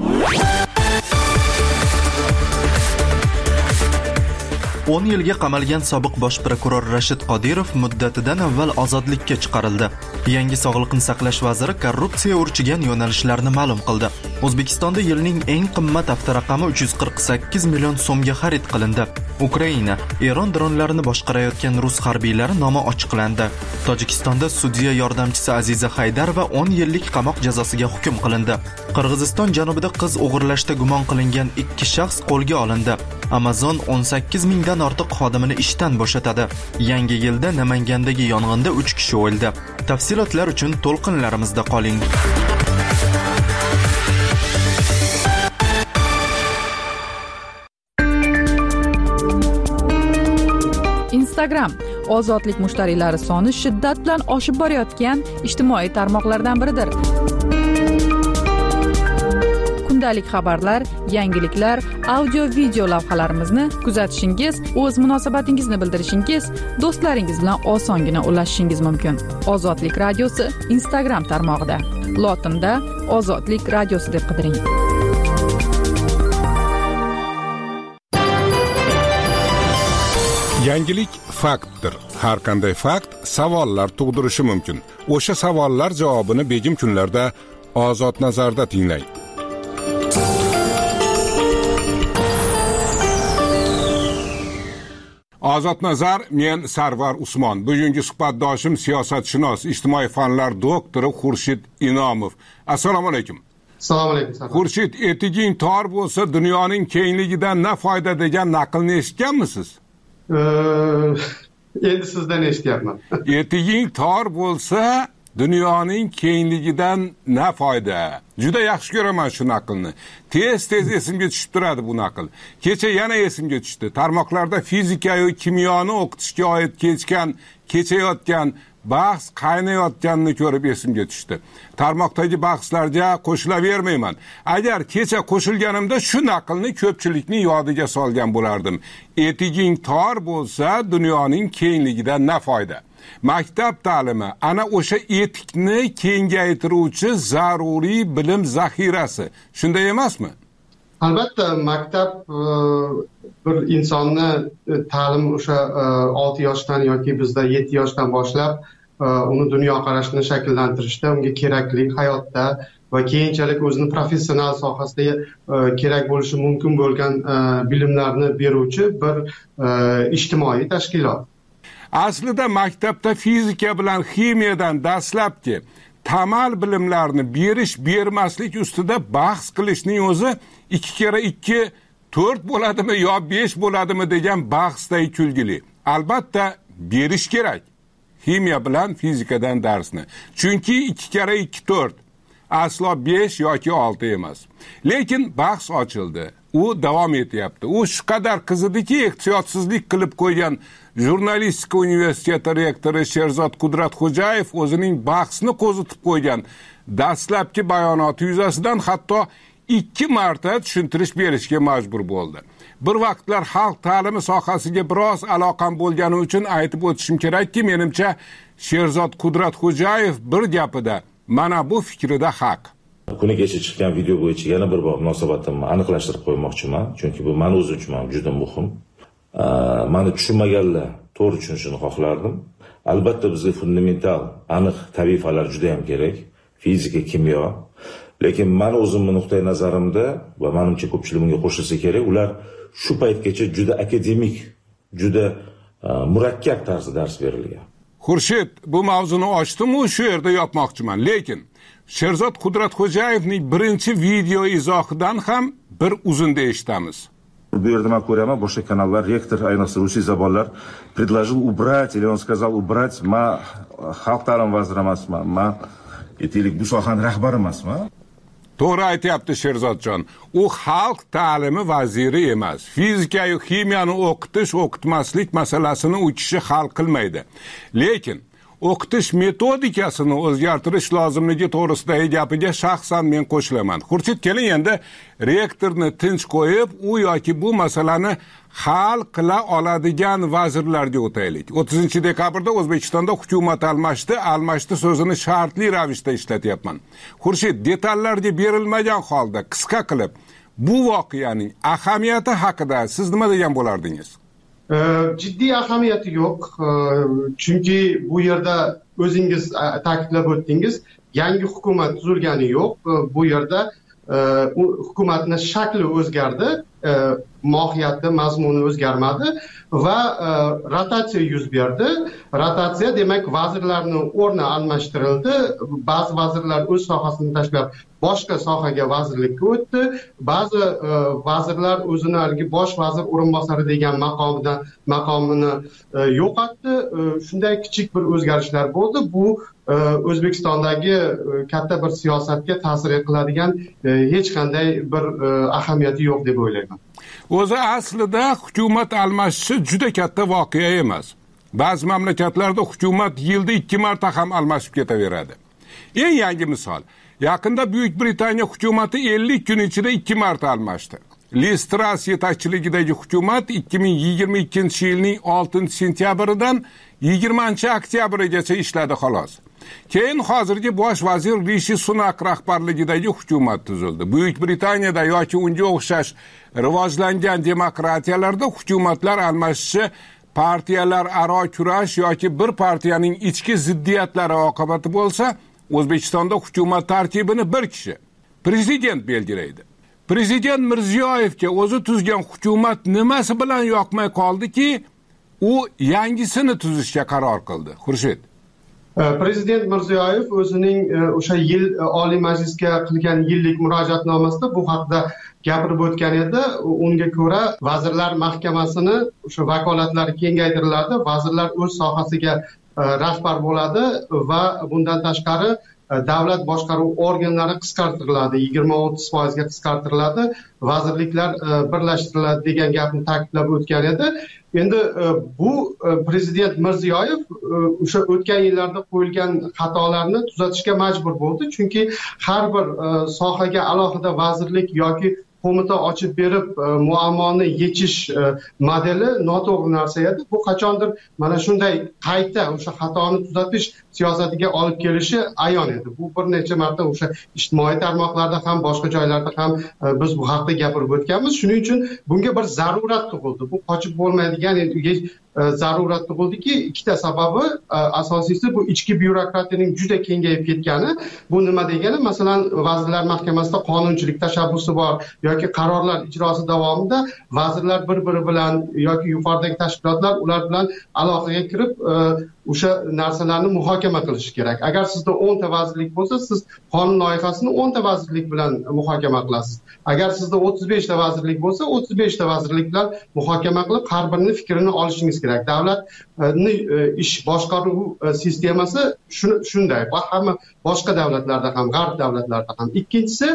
o'n yilga qamalgan sobiq bosh prokuror Rashid Qodirov muddatidan avval ozodlikka chiqarildi. Yangi sog'liqni saqlash vaziri korrupsiya urchigan yo'nalishlarni ma'lum qildi. O'zbekistonda yilning eng qimmat avtoraqami 348 million so'mga xarid qilindi. Ukraina, Eron dronlarini boshqarayotgan rus harbiylari nomi ochiqlandi. Tojikistonda sudya yordamchisi Aziza Haydarova 10 yillik qamoq jazosiga hukm qilindi. Qirg'iziston janubida qiz o'g'irlashda gumon qilingan 2 shaxs qo'lga olindi. Amazon 18 mingdan ortiq xodimini ishdan bo'shatadi. Yangi yilda Namangandagi yong'inda 3 kishi o'ldi. Tafsilotlar uchun to'lqinlarimizda qoling. Instagram ozodlik mushtariylari soni shiddat bilan oshib borayotgan ijtimoiy tarmoqlardan biridir. Kundalik xabarlar, yangiliklar, audio-video lavhalarimizni kuzatishingiz, o'z munosabatingizni bildirishingiz, do'stlaringiz bilan osongina ulashishingiz mumkin. Ozodlik radiosi Instagram tarmog'ida. Lotinda Ozodlik radiosi deb qidiring. Yangilik faktdir. Har qanday fakt savollar tug'dirishi mumkin. O'sha savollar javobini begim kunlarda Ozod nazarda tinglang. Ozod nazar, men Sarvar Usmon. Bugungi suhbatdoshim siyosatshunos, ijtimoiy fanlar doktori Xurshid Inomov. Assalomu alaykum. Assalomu alaykum. Xurshid, etiging tor bo'lsa dunyoning kengligidan na foyda degan naqlni eshitganmisiz? Endi sizdan eshityapman. Etiging tor bo'lsa dunyoning kengligidan na foyda. Juda yaxshi ko'raman shu naqlni. Tez esimga tushib turadi bu naql. Kecha yana esimga tushdi. Tarmoqlarda fizika va kimyoni o'qitishga oid kechayotgan bahs qaynayotganini ko'rib esimga tushdi. Tarmoqdagi bahslarga qo'shilavermayman. Agar kecha qo'shilganimda shu naqlni ko'pchilikning yodiga solgan bo'lardim. Etiging tor bo'lsa dunyoning kengligidan na foyda. Maktab ta'limi ana o'sha etikni kengaytiruvchi zaruriy bilim zaxirasi. Shunday emasmi? Albatta, maktab bir insonni ta'lim o'sha 6 yoshdan yoki bizda 7 yoshdan boshlab uni dunyoqarashini shakllantirishda, unga kerakli hayotda va keyinchalik o'zini professional sohasida kerak bo'lishi mumkin bo'lgan bilimlarni beruvchi bir ijtimoiy tashkilot. Aslida maktabda fizika bilan ximiyadan dastlabki tamal bilimlarni bermaslik ustida bahs qilishning o'zi 2 kere 2 4 bo'ladimi yo 5 bo'ladimi degan bahsday kulgili. Albatta berish kerak. Ximiya bilan fizikadan darsni. Chunki 2 kere 2 4 aslo 5 yoki 6 emas. Lekin bahs ochildi. U davom etyapti. U shu qadar qizidiki, ehtiyotsizlik qilib qo'ygan Jurnalistika universiteti rektori Sherzod Qudratxo'jayev o'zining bahsni qo'zitib qo'ygan dastlabki bayonoti yuzasidan hatto 2 marta tushuntirish berishga majbur bo'ldi. Bir vaqtlar xalq ta'limi sohasiga biroz aloqam bo'lgani uchun aytib o'tishim kerakki, menimcha Sherzod Qudratxo'jayev bir gapida mana bu fikrida haq. Kuni kecha chiqqan video bo'yicha yana bir bor munosabatimni aniqlashtirib qo'ymoqchiman, chunki bu men o'zim uchun juda muhim. Mani tushunmaganlar to'g'ri tushunishini xohlardim. Albatta bizga fundamental, aniq tarifalar juda ham kerak, fizika, kimyo. Lekin men o'zimning nuqtai nazarimda va menimcha ko'pchilik bunga qo'shilsa kerak, ular shu paytgacha juda akademik, juda murakkab tarzda dars berilgan. Xurshid, bu mavzuni ochdim-u shu yerda yopmoqchiman, lekin Sherzod Qudratxo'jayevning birinchi video izohidan ham bir uzunda eshitamiz. Bu yerda men ko'raman, boshqa kanallar, rektor, ayniqsa ruscha zabonlar предложил убрать, или он сказал убрать, xalq ta'lim vaziri emasman, men aytaylik bu sohaning rahbari emasmi? To'g'ri aytyapti Sherzodjon. U xalq ta'limi vaziri emas. Fizika va kimiyani o'qitmaslik masalasini u kishi hal qilmaydi. Lekin o'qitish metodikasini o'zgartirish lozimligi to'g'risidagi gapiga shaxsan men qo'shilaman. Xurshid, keling endi rektorni tinch qo'yib, u yoki bu masalani hal qila oladigan vazirlarga o'taylik. 30 dekabrda O'zbekistonda hukumat almashdi so'zini shartli ravishda ishlatyapman. Xurshid, detallarga berilmagan holda qisqa qilib bu voqeaning ahamiyati haqida siz nima degan bo'lardingiz? Jiddiy ahamiyati yo'q, chunki bu yerda o'zingiz ta'kidlab o'tdingiz, yangi hukumat tuzilgani yo'q. Bu yerda hukumatning shakli o'zgardi, mohiyati, mazmuni o'zgarmadi va rotatsiya yuz berdi. Rotatsiya demak vazirlarning o'rni almashtirildi. Ba'zi vazirlar o'z sohasini tashlab boshqa sohaga vazirlikka o'tdi. Ba'zi vazirlar o'zini bosh vazir o'rinbosari degan maqomini yo'qotdi. Shunday kichik bir o'zgarishlar bo'ldi. Bu O'zbekistondagi katta bir siyosatga ta'sir qiladigan hech qanday bir ahamiyati yo'q deb o'ylayman. O'zi aslida hukumat almashishi juda katta voqea emas. Ba'zi mamlakatlarda hukumat yilda 2 marta ham almashib ketaveradi. Eng yangi misol, yaqinda Buyuk Britaniya hukumati 50 kun ichida 2 marta almashdi. Liz Truss yetakchiligidagi hukumat 2022-yilning 6-sentyabridan 20-oktyabrigacha ishladi xolos. Keyin hozirgi bosh vazir Rishi Sunak rahbarligidagi hukumat tuzildi. Buyuk Britaniyada yoki unga o'xshash rivojlangan demokratiyalarda hukumatlar almashishi partiyalar aro kurash yoki bir partiyaning ichki ziddiyatlari oqibati bo'lsa, O'zbekistonda hukumat tarkibini bir kishi, prezident belgilaydi. Prezident Mirziyoyevga o'zi tuzgan hukumat nimasi bilan yoqmay qoldiki, u yangisini tuzishga qaror qildi. Xurshid. Prezident Mirziyoyev o'zining o'sha yil Oliy Majlisga qilgan yillik murojaatnomasida bu haqida gapirib o'tgan edi. Unga ko'ra Vazirlar Mahkamasini o'sha vakolatlari kengaytiriladi, vazirlar o'z sohasiga rahbar bo'ladi va bundan tashqari davlat boshqaruv organlari qisqartiriladi, 20-30% ga qisqartiriladi, vazirliklar birlashtiriladi degan gapni ta'kidlab o'tgan edi. Endi bu prezident Mirziyoyev o'sha o'tgan yillarda qo'yilgan xatolarni tuzatishga majbur bo'ldi, chunki har bir sohaga alohida vazirlik yoki qo'mita ochib berib muammoni yechish modeli noto'g'ri narsa edi. Bu qachondir mana shunday qayta o'sha xatoni tuzatish siyosatiga olib kelishi ayon edi. Bu bir necha marta o'sha ijtimoiy tarmoqlarda ham boshqa joylarda ham biz bu haqda gapirib o'tganmiz. Shuning uchun bunga bir zarurat tug'ildi. Bu qochib bo'lmaydigan zarurat tug'ildiki, ikkita sababi, asosiysi bu ichki byurokratiyaning juda kengayib ketgani. Bu nima degani? Masalan, Vazirlar Mahkamasida qonunchilik tashabbusi bor yoki qarorlar ijrosi davomida vazirlar bir-biri bilan yoki yuqoridagi tashkilotlar ular bilan aloqaga kirib o'sha narsalarni muhokama qilish kerak. Agar sizda 10 ta vazirlik bo'lsa, siz qonun loyihasini 10 ta vazirlik bilan muhokama qilasiz. Agar sizda 35 ta vazirlik bo'lsa, 35 ta vazirlik bilan muhokama qilib, har birining fikrini olishingiz kerak. Davlatning ish boshqaruv sistemasi shunday. Va hamma boshqa davlatlarda ham, g'arb davlatlarida ham. Ikkinchisi,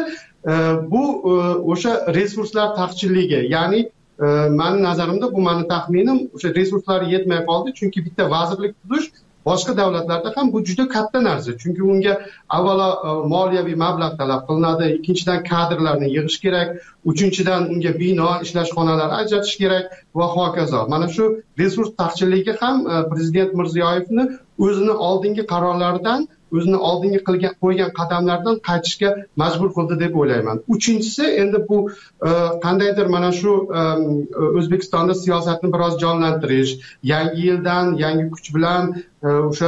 bu o'sha resurslar taqchilligi, ya'ni mening nazarimda, bu mening taxminim, o'sha resurslar yetmay qoldi, chunki bitta vazirlik tuzish boshqa davlatlarda ham bu juda katta narsa. Chunki unga avvalo moliyaviy mablag' talab qilinadi, ikkinchidan kadrlarni yig'ish kerak, uchinchidan unga bino, ishlash xonalari ajratish kerak va hokazo. Mana shu resurs taqchilligi ham prezident Mirziyoyevni o'zini oldingi qarorlaridan, o'zini oldinga qo'ygan qadamlardan qaytishga majbur qildi deb o'ylayman. Uchinchisi, endi bu qandaydir mana shu O'zbekistonda siyosatni biroz jonlantirish, yangi yildan yangi kuch bilan o'sha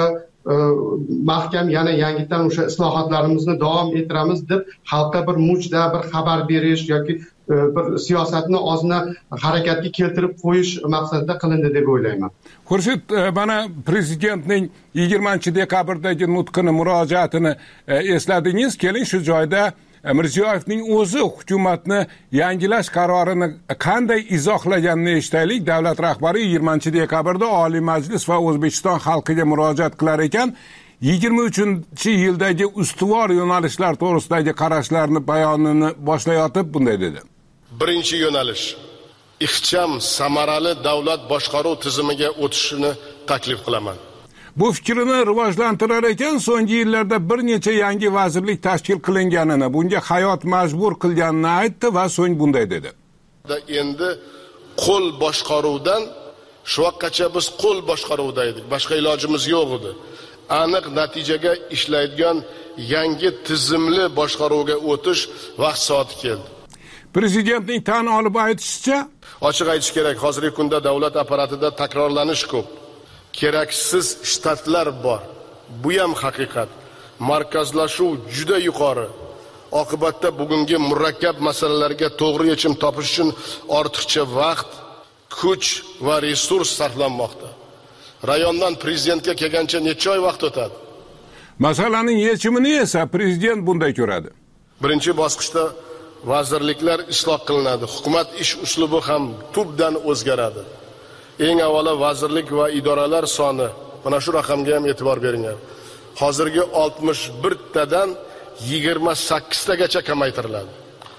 mahkam yana yangidan o'sha islohotlarimizni davom ettiramiz deb xalqqa bir mujda, bir xabar berish yoki bir siyosatni ozna harakatga keltirib qo'yish maqsadida qilindi deb o'ylayman. Xurshid, mana prezidentning 20-dekabrdagi nutqini, murojaatini esladingiz. Keling shu joyda Mirziyoyevning o'zi hukumatni yangilash qarorini qanday izohlaganini eshitaylik. Davlat rahbari 20-dekabrda Oliy Majlis va O'zbekiston xalqiga murojaat qilar ekan, 2023-yildagi ustuvor yo'nalishlar to'g'risidagi qarashlarni bayonini boshlayotib bunday dedi. Birinchi yo'nalish ixcham samarali davlat boshqaruv tizimiga o'tishini taklif qilaman. Bu fikrini rivojlantirar ekan, so'nggi yillarda bir necha yangi vazirlik tashkil qilinganini, bunga hayot majbur qilganini aytdi va so'ng bunday dedi. Endi qo'l boshqaruvdan shu vaqtgacha biz qo'l boshqaruvda edik, boshqa ilojimiz yo'q edi. Aniq natijaga ishlaydigan yangi tizimli boshqaruvga o'tish vaqt soati keldi. Prezidentning tan olib aytishicha, ochiq aytish kerak, hozirgi kunda davlat apparatida takrorlanish ko'p. Keraksiz shtatlar bor. Bu ham haqiqat. Markazlashuv juda yuqori. Oqibatda bugungi murakkab masalalarga to'g'ri yechim topish uchun ortiqcha vaqt, kuch va resurs sarflanmoqda. Rayondan prezidentga kelgancha necha oy vaqt o'tadi? Masalaning yechimini esa prezident bunday ko'radi. Birinchi bosqichda vazirliklar isloh qilinadi. Hukumat ish uslubi ham tubdan o'zgaradi. Eng avvalo vazirlik va idoralar soni, mana shu raqamga ham e'tibor beringlar. Hozirgi 61 tadan 28 tagacha kamaytiriladi.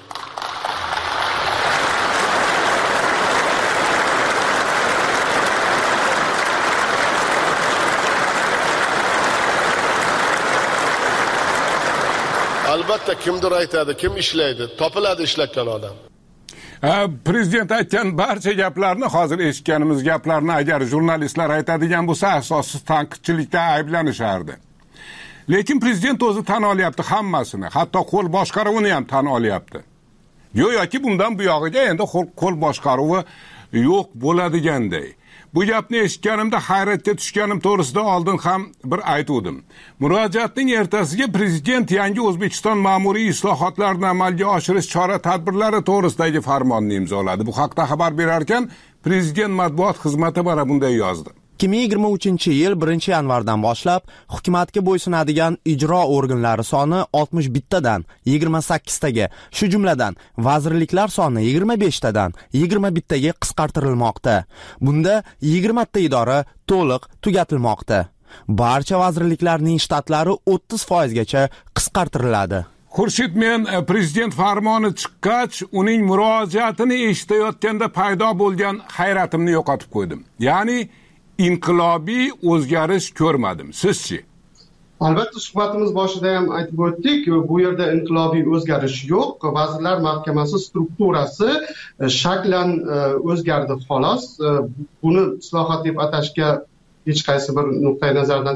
Albatta kimdir aytadi, kim ishlaydi, topiladi ishlatgan odam. Prezident aytgan barcha gaplarni, hozir eshitganimiz gaplarni agar jurnalistlar aytadigan bo'lsa, asossiz tanqidchilikda ayblanishardi. Lekin prezident o'zi tan olyapti hammasini, hatto qo'l boshqaruvini ham tan olyapti. Yo'qki bundan bu yog'iga endi qo'l boshqaruvi yo'q bo'ladiganday. Bu gapni eshitganimda hayratga tushganim to'g'risida oldin ham bir aytdim. Murojaatning ertasiga prezident yangi O'zbekiston ma'muriy islohotlarini amalga oshirish chora-tadbirlari to'g'risidagi farmonni imzoladi. Bu haqda xabar berarkan, prezident matbuot xizmati mana bunday yozdi. 2023-yil 1-yanvardan boshlab hukumatga bo'ysunadigan ijro organlari soni 61 tadan 28 taga, shu jumladan vazirliklar soni 25 tadan 21 taga qisqartirilmoqda. Bunda 20 ta idora to'liq tugatilmoqda. Barcha vazirliklarning shtatlari 30% gacha qisqartiriladi. Xurshid, men prezident farmoni chiqqach, uning murojaatini eshitayotganda paydo bo'lgan hayratimni yo'qotib qo'ydim. Ya'ni inqilobiy o'zgarish ko'rmadim. Sizchi? Albatta, suhbatimiz boshida ham aytib o'tdik, bu yerda inqilobiy o'zgarish yo'q. Vazirlar Mahkamasi strukturasi shaklan o'zgardi xolos. Buni islohot deb atashga hech qaysi bir nuqtai nazardan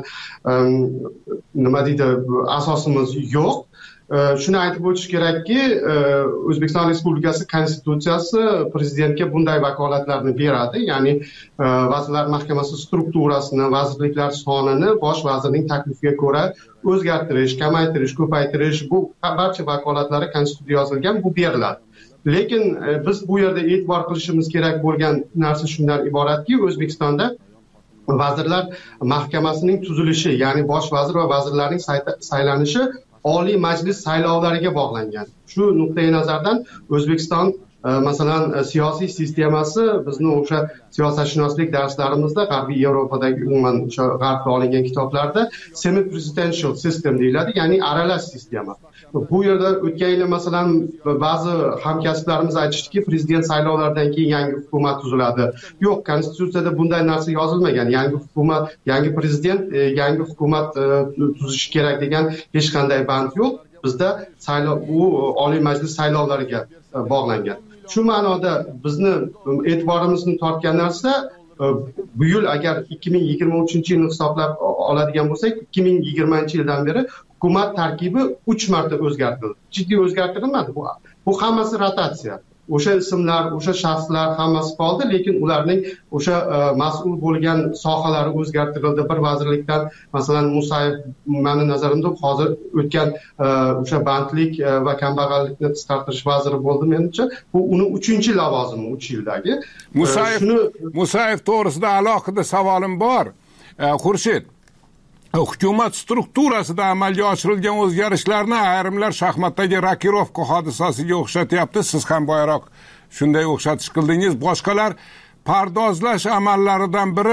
asosimiz yo'q. Shuni aytib o'tish kerakki, O'zbekiston Respublikasi Konstitutsiyasi prezidentga bunday vakolatlarni beradi, ya'ni Vazirlar Mahkamasi strukturasini, vazirliklar sonini bosh vazirning taklifiga ko'ra o'zgartirish, kamaytirish, ko'paytirish, bu barcha vakolatlari Konstitutsiyada yozilgan, bu beriladi. Lekin biz bu yerda e'tibor qilishimiz kerak bo'lgan narsa shundan iboratki, O'zbekistonda Vazirlar Mahkamasining tuzilishi, ya'ni bosh vazir va vazirlarning saylanishi Oliy Majlis saylovlariga bog'langan. Shu nuqtai nazardan O'zbekiston masalan siyosiy sistemasi bizni o'sha siyosatshunoslik darslarimizda G'arbiy Yevropadagi umuman o'sha g'arbda olingan kitoblarda semi presidential system deyiladi, ya'ni aralash sistema. Bu yerda o'tgan yil masalan ba'zi hamkasblarimiz aytishdiki, prezident saylovlaridan keyin yangi hukumat tuziladi. Yo'q, konstitutsiyada bunday narsa yozilmagan. Yangi hukumat, yangi prezident, yangi hukumat tuzishi kerak degan hech qanday band yo'q. Bizda saylov bu Oliy Majlis saylovlariga bog'langan. Shu ma'noda bizni e'tiborimizni tortgan narsa, bu yil agar 2023-yilni hisoblab oladigan bo'lsak, 2020-yildan beri hukumat tarkibi 3 marta o'zgartirildi. Jiddiy o'zgartirilmadi bu. Bu hammasi rotatsiya. O'sha ismlar, o'sha shaxslar hammasi qoldi, lekin ularning o'sha mas'ul bo'lgan sohalari o'zgartirildi. Bir vazirlikdan masalan Musayev, meni nazarimda hozir o'tgan o'sha bandlik va kambag'allikni qisqartirish vaziri bo'ldi menimcha. Bu uni 3-lavozimi 3 yildagi. Musayev to'g'risida alohida savolim bor. Xurshid, hukumat strukturasida amalga oshirilgan o'zgarishlarni ayrimlar shaxmatdagi rokirovka hodisasiga o'xshatyapti. Siz ham boyaroq shunday o'xshatish qildingiz. Boshqalar pardozlash amallaridan biri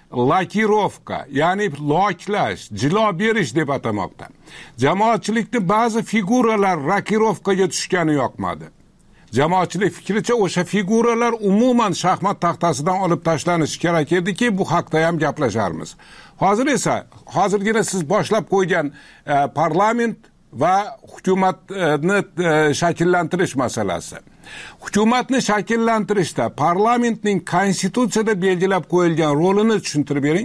lakirovka, ya'ni loklash, jilo berish deb atamoqda. Jamoatchilikning ba'zi figuralar rokirovkaga tushgani yoqmadi. Jamoatchilik fikricha o'sha figuralar umuman shaxmat taxtasidan olib tashlanishi kerak ediki, bu haqda ham gaplasharmiz. Hozir esa, hozirgina siz boshlab qo'ygan parlament va hukumatni shakllantirish masalasi. Hukumatni shakllantirishda parlamentning konstitutsiyada belgilab qo'yilgan rolini tushuntirib bering.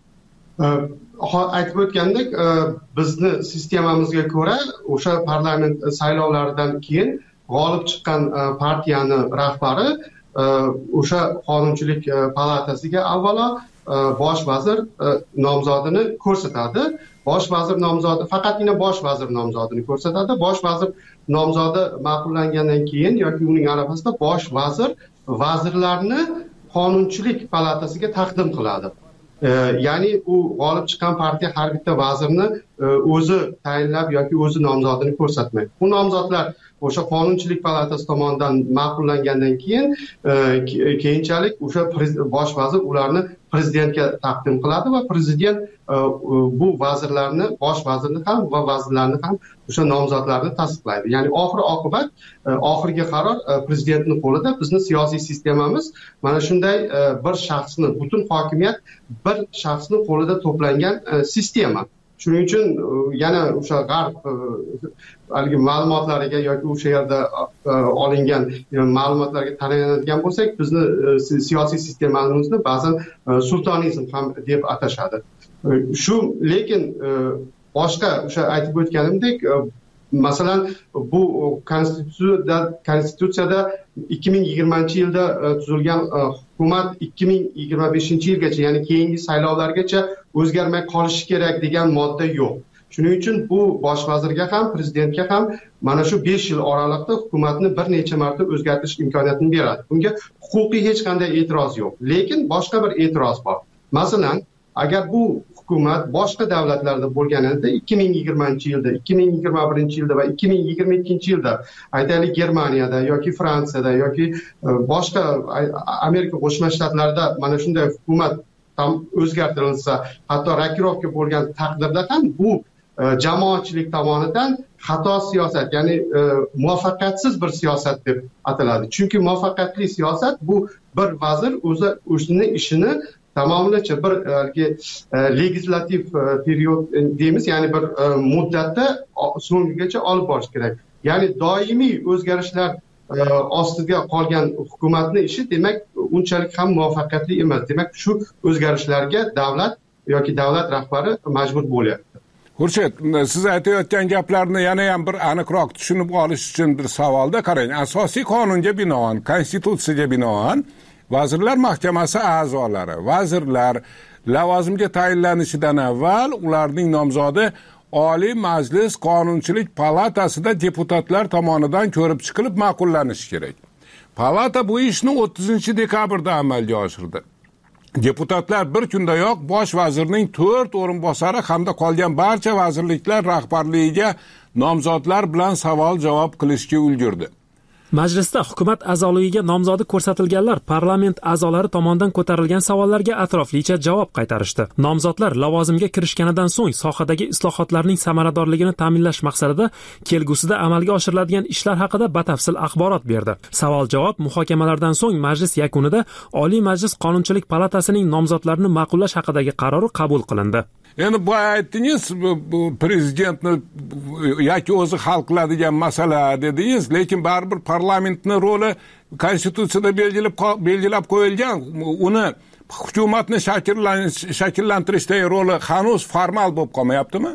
Aytib o'tgandek, bizni sistemamizga ko'ra o'sha parlament saylovlaridan keyin g'olib chiqqan partiyani rahbari o'sha qonunchilik palatasiga avvalo bosh vazir nomzodini ko'rsatadi. Bosh vazir nomzodi faqatgina bosh vazir nomzodini ko'rsatadi. Bosh vazir nomzodi ma'qullangandan keyin yoki uning arafasida bosh vazir vazirlarni qonunchilik palatasiga taqdim qiladi. Ya'ni u g'olib chiqqan partiya har bitta vazirni o'zi tayinlab yoki o'zi nomzodini ko'rsatmaydi. Bu nomzodlar o'sha qonunchilik palatasi tomonidan ma'qullangandan keyin keyinchalik o'sha bosh vazir ularni prezidentga taqdim qiladi va prezident bu vazirlarni, bosh vazirni ham va vazirlarni ham o'sha nomzodlarni tasdiqlaydi. Ya'ni oxir oqibat oxirgi qaror prezidentning qo'lida. Bizni siyosiy sistemamiz mana shunday bir shaxsni, butun hokimiyat bir shaxsning qo'lida to'plangan sistema. Shuning uchun yana o'sha g'arb haligi ma'lumotlariga yoki o'sha yerda olingan ma'lumotlarga tayanadigan bo'lsak, bizni siyosiy sistemamizni ba'zan sultonizm ham deb atashadi. Lekin boshqa o'sha aytib o'tganimdek, masalan, bu konstitutsiyada 2020-yilda tuzilgan hukumat 2025-yilgacha, ya'ni keyingi saylovlargacha o'zgarmay qolishi kerak degan modda yo'q. Shuning uchun bu bosh vazirga ham, prezidentga ham mana shu 5 yil oralig'ida hukumatni bir necha marta o'zgartirish imkoniyatini beradi. Bunga huquqiy hech qanday e'tiroz yo'q. Lekin boshqa bir e'tiroz bor. Masalan, agar bu hukumat boshqa davlatlarda bo'lganida 2020-yilda, 2021-yilda va 2022-yilda, aytaylik Germaniyada yoki Fransiyada yoki boshqa Amerika Qo'shma Shtatlarida mana shunday hukumat ham o'zgartirilsa, hatto rokirovka bo'lgan taqdirda ham bu jamoatchilik tomonidan xato siyosat, ya'ni muvaffaqiyatsiz bir siyosat deb ataladi. Chunki muvaffaqiyatli siyosat bu bir vazir o'zining ishini tamomlacha bir legislativ period deymiz, ya'ni bir muddatda so'ngigacha olib borish kerak. Ya'ni doimiy o'zgarishlar ostiga qolgan hukumatning ishi demak unchalik ham muvaffaqiyatli emas. Demak shu o'zgarishlarga davlat yoki davlat rahbari majbur bo'lyapti. Xurshid, siz aytayotgan gaplarni yana ham bir aniqroq tushunib olish uchun bir savolda qarang. Asosiy qonunga binoan, konstitutsiyaga binoan Vazirlar Mahkamasi a'zolari, vazirlar lavozimga tayinlanishidan avval ularning nomzodi Oliy Majlis Qonunchilik palatasida deputatlar tomonidan ko'rib chiqilib ma'qullanishi kerak. Palata bu ishni 30-dekabrda amalga oshirdi. Deputatlar bir kundayoq bosh vazirning 4 o'rinbosari hamda qolgan barcha vazirliklar rahbarligiga nomzodlar bilan savol-javob qilishga ulgurdi. Majlisda hukumat a'zoligiga nomzodi ko'rsatilganlar parlament a'zolari tomonidan ko'tarilgan savollarga atroflicha javob qaytarishdi. Nomzodlar lavozimga kirishganidan so'ng sohadagi islohotlarning samaradorligini ta'minlash maqsadida kelgusida amalga oshiriladigan ishlar haqida batafsil axborot berdi. Savol-javob muhokamalardan so'ng majlis yakunida Oliy Majlis Qonunchilik palatasining nomzodlarini ma'qullash haqidagi qarori qabul qilindi. Endi bu aytdingiz, prezidentni yoki o'zi hal qiladigan masala dedingiz, lekin baribir parlamentning roli konstitutsiyada belgilab qo'yilgan. Uni hukumatni shakllantirishdagi roli hanuz formal bo'lib qolmayaptimi?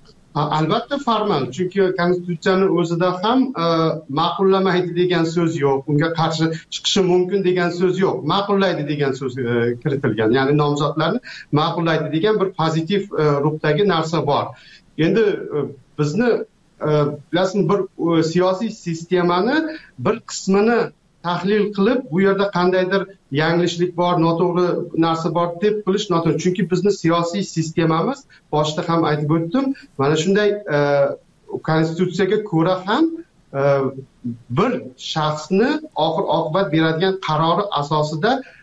Albatta formal, chunki konstitutsiyani o'zida ham ma'qullamaydi degan so'z yo'q, unga qarshi chiqishi mumkin degan so'z yo'q, ma'qullaydi degan so'z kiritilgan. Ya'ni nomzodlarni ma'qullaydi degan bir pozitiv ruhdagi narsa bor. Endi bizni bilasizmi, bir siyosiy sistemani bir qismini tahlil qilib, bu yerda qandaydir yanglishlik bor, noto'g'ri narsa bor deb bilish noto'g'ri. Chunki bizni siyosiy sistemamiz, boshida ham aytib o'tdim, mana shunday konstitutsiyaga ko'ra ham bir shaxsni oxir oqibat beradigan qarori asosida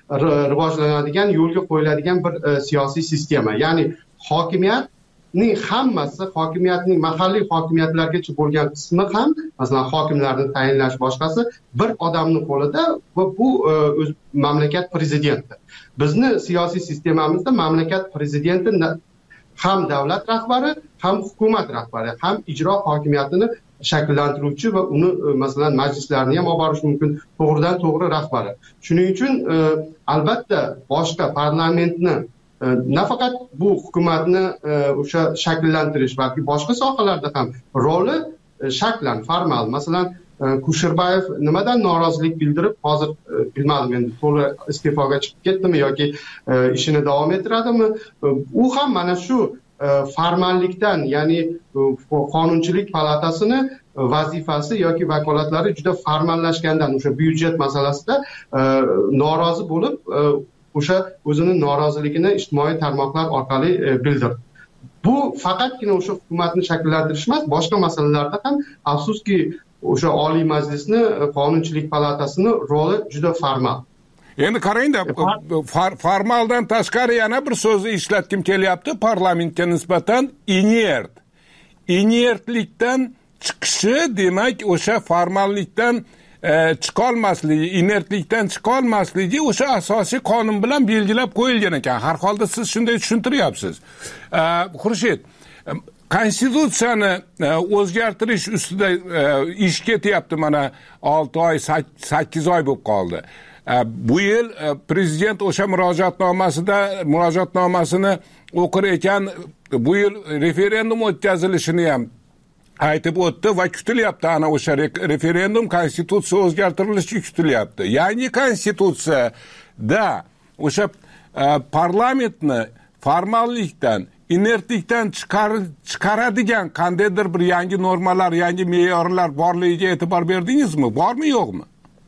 rivojlanadigan, yo'lga qo'yiladigan bir siyosiy sistema. Ya'ni hokimiyatning hammasi, hokimiyatning mahalliy hokimiyatlargacha bo'lgan qismi ham, masalan, hokimlarni tayinlash boshqasi bir odamning qo'lida va bu mamlakat prezidenti. Bizni siyosiy sistemamizda mamlakat prezidenti ham davlat rahbari, ham hukumat rahbari, ham ijro hokimiyatini shakllantiruvchi va uni masalan majlislarni ham olib borish mumkin, to'g'ridan to'g'ri rahbari. Shuning uchun albatta boshqa parlamentni nafaqat bu hukumatni o'sha shakllantirish, balki boshqa sohalarda ham roli shaklan, formal. Masalan, Kusherbayev nimadan norozilik bildirib, hozir bilmadim endi to'g'ri iste'foga chiqib ketdimi yoki ishini davom ettiradimi? U ham mana shu formallikdan, ya'ni Qonunchilik palatasini vazifasi yoki vakolatlari juda formallashgandan, o'sha byudjet masalasida norozi bo'lib, o'sha o'zini noroziligini ijtimoiy tarmoqlar orqali bildirdi. Bu faqatgina o'sha hukumatni shakllantirish emas, boshqa masalalarda ham afsuski o'sha Oliy Majlisni, Qonunchilik palatasini roli juda formal. Endi qarangda, formaldan tashqari yana bir so'zni ishlatkim kelyapti parlamentga nisbatan inert. Inertlikdan chiqishi, demak, o'sha formallikdan chiqolmasligi, inertlikdan chiqolmasligi o'sha asosiy qonun bilan belgilab qo'yilgan ekan. Har holda siz shunday tushuntiryapsiz. Xurshid, konstitutsiyani o'zgartirish ustida ish ketyapti, mana 6 oy, 8 oy bo'lib qoldi. Bu yil prezident o'sha murojaatnomasini o'qir ekan, bu yil referendum o'tkazilishini ham aytib o'tdi va kutilyapti, ana o'sha referendum konstitutsiya o'zgartirilishi kutilyapti. Yangi konstitutsiyada o'sha parlamentni formallikdan, inertlikdan chiqaradigan qandaydir bir yangi normalar, yangi me'yorlar borligiga e'tibor berdingizmi? Bormi, yo'qmi?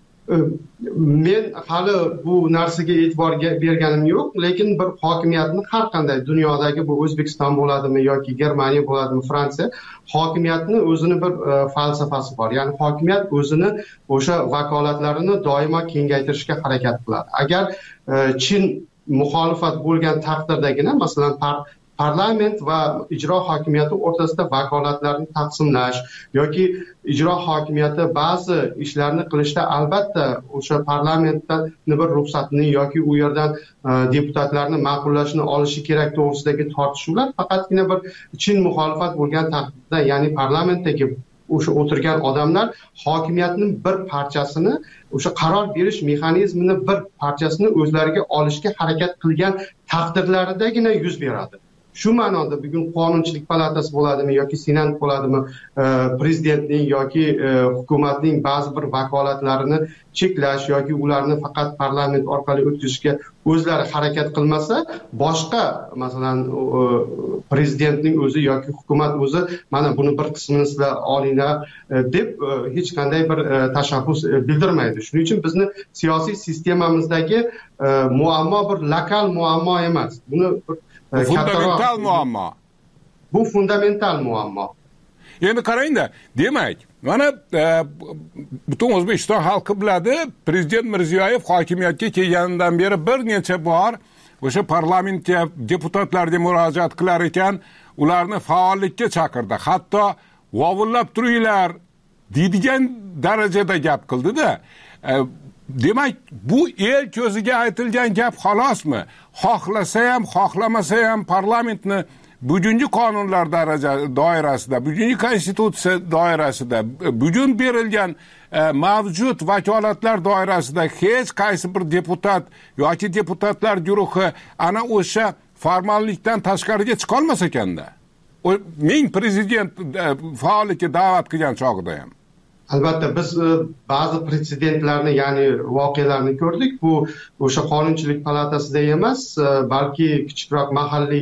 Men hali bu narsaga e'tibor berganim yo'q, lekin bir hokimiyatni har qanday dunyodagi, bu O'zbekiston bo'ladimi yoki Germaniya bo'ladimi, Fransiya, hokimiyatni o'zini bir falsafasi bor. Ya'ni hokimiyat o'zini o'sha vakolatlarini doimo kengaytirishga harakat qiladi. Agar chin muxolifat bo'lgan taqdirdagina, masalan, parlament va ijro hokimiyati o'rtasida vakolatlarni taqsimlash yoki ijro hokimiyati ba'zi ishlarni qilishda albatta o'sha parlamentdan bir ruxsatni yoki u yerdan deputatlarni ma'qullashini olishi kerak to'g'risidagi tortishuvlar faqatgina bir chin muxolifat bo'lgan taqdirda, ya'ni parlamentdagi o'sha o'tirgan odamlar hokimiyatning bir parchasini, o'sha qaror berish mexanizmini bir parchasini o'zlariga olishga harakat qilgan taqdirlaridagina yuz beradi. Shu ma'noda bugun Qonunchilik palatasi bo'ladimi yoki Senat bo'ladimi, prezidentning yoki hukumatning ba'zi bir vakolatlarini cheklash yoki ularni faqat parlament orqali o'tkazishga o'zlari harakat qilmasa, boshqa, masalan, prezidentning o'zi yoki hukumat o'zi mana buni bir qismini sizlar olinglar deb hech qanday bir tashabbus bildirmaydi. Shuning uchun bizni siyosiy sistemamizdagi muammo bir lokal muammo emas. Buni fundamental muammo. Bu fundamental muammo. Endi qarangda, demak, mana butun O'zbekiston xalqi biladi, prezident Mirziyoyev hokimiyatga kelganidan beri bir necha bor o'sha parlamentga deputatlarga murojaat qilar ekan, ularni faollikka chaqirdi. Hatto vovullab turinglar deydigan darajada gap qildi-da. Demak, bu el ko'ziga aytilgan gap xolosmi? Xohlasa ham, xohlamasa ham parlamentni bugungi qonunlar doirasida, bugungi konstitutsiya doirasida, bugun berilgan mavjud vakolatlar doirasida hech qaysi bir deputat yoki deputatlar guruhi ana o'sha formallikdan tashqariga chiqa olmas ekanda. Men prezident faollikka da'vat qilgan chog'ida ham. Albatta biz ba'zi pretsedentlarni, ya'ni voqealarni ko'rdik. Bu o'sha Qonunchilik palatasida emas, balki kichikroq mahalliy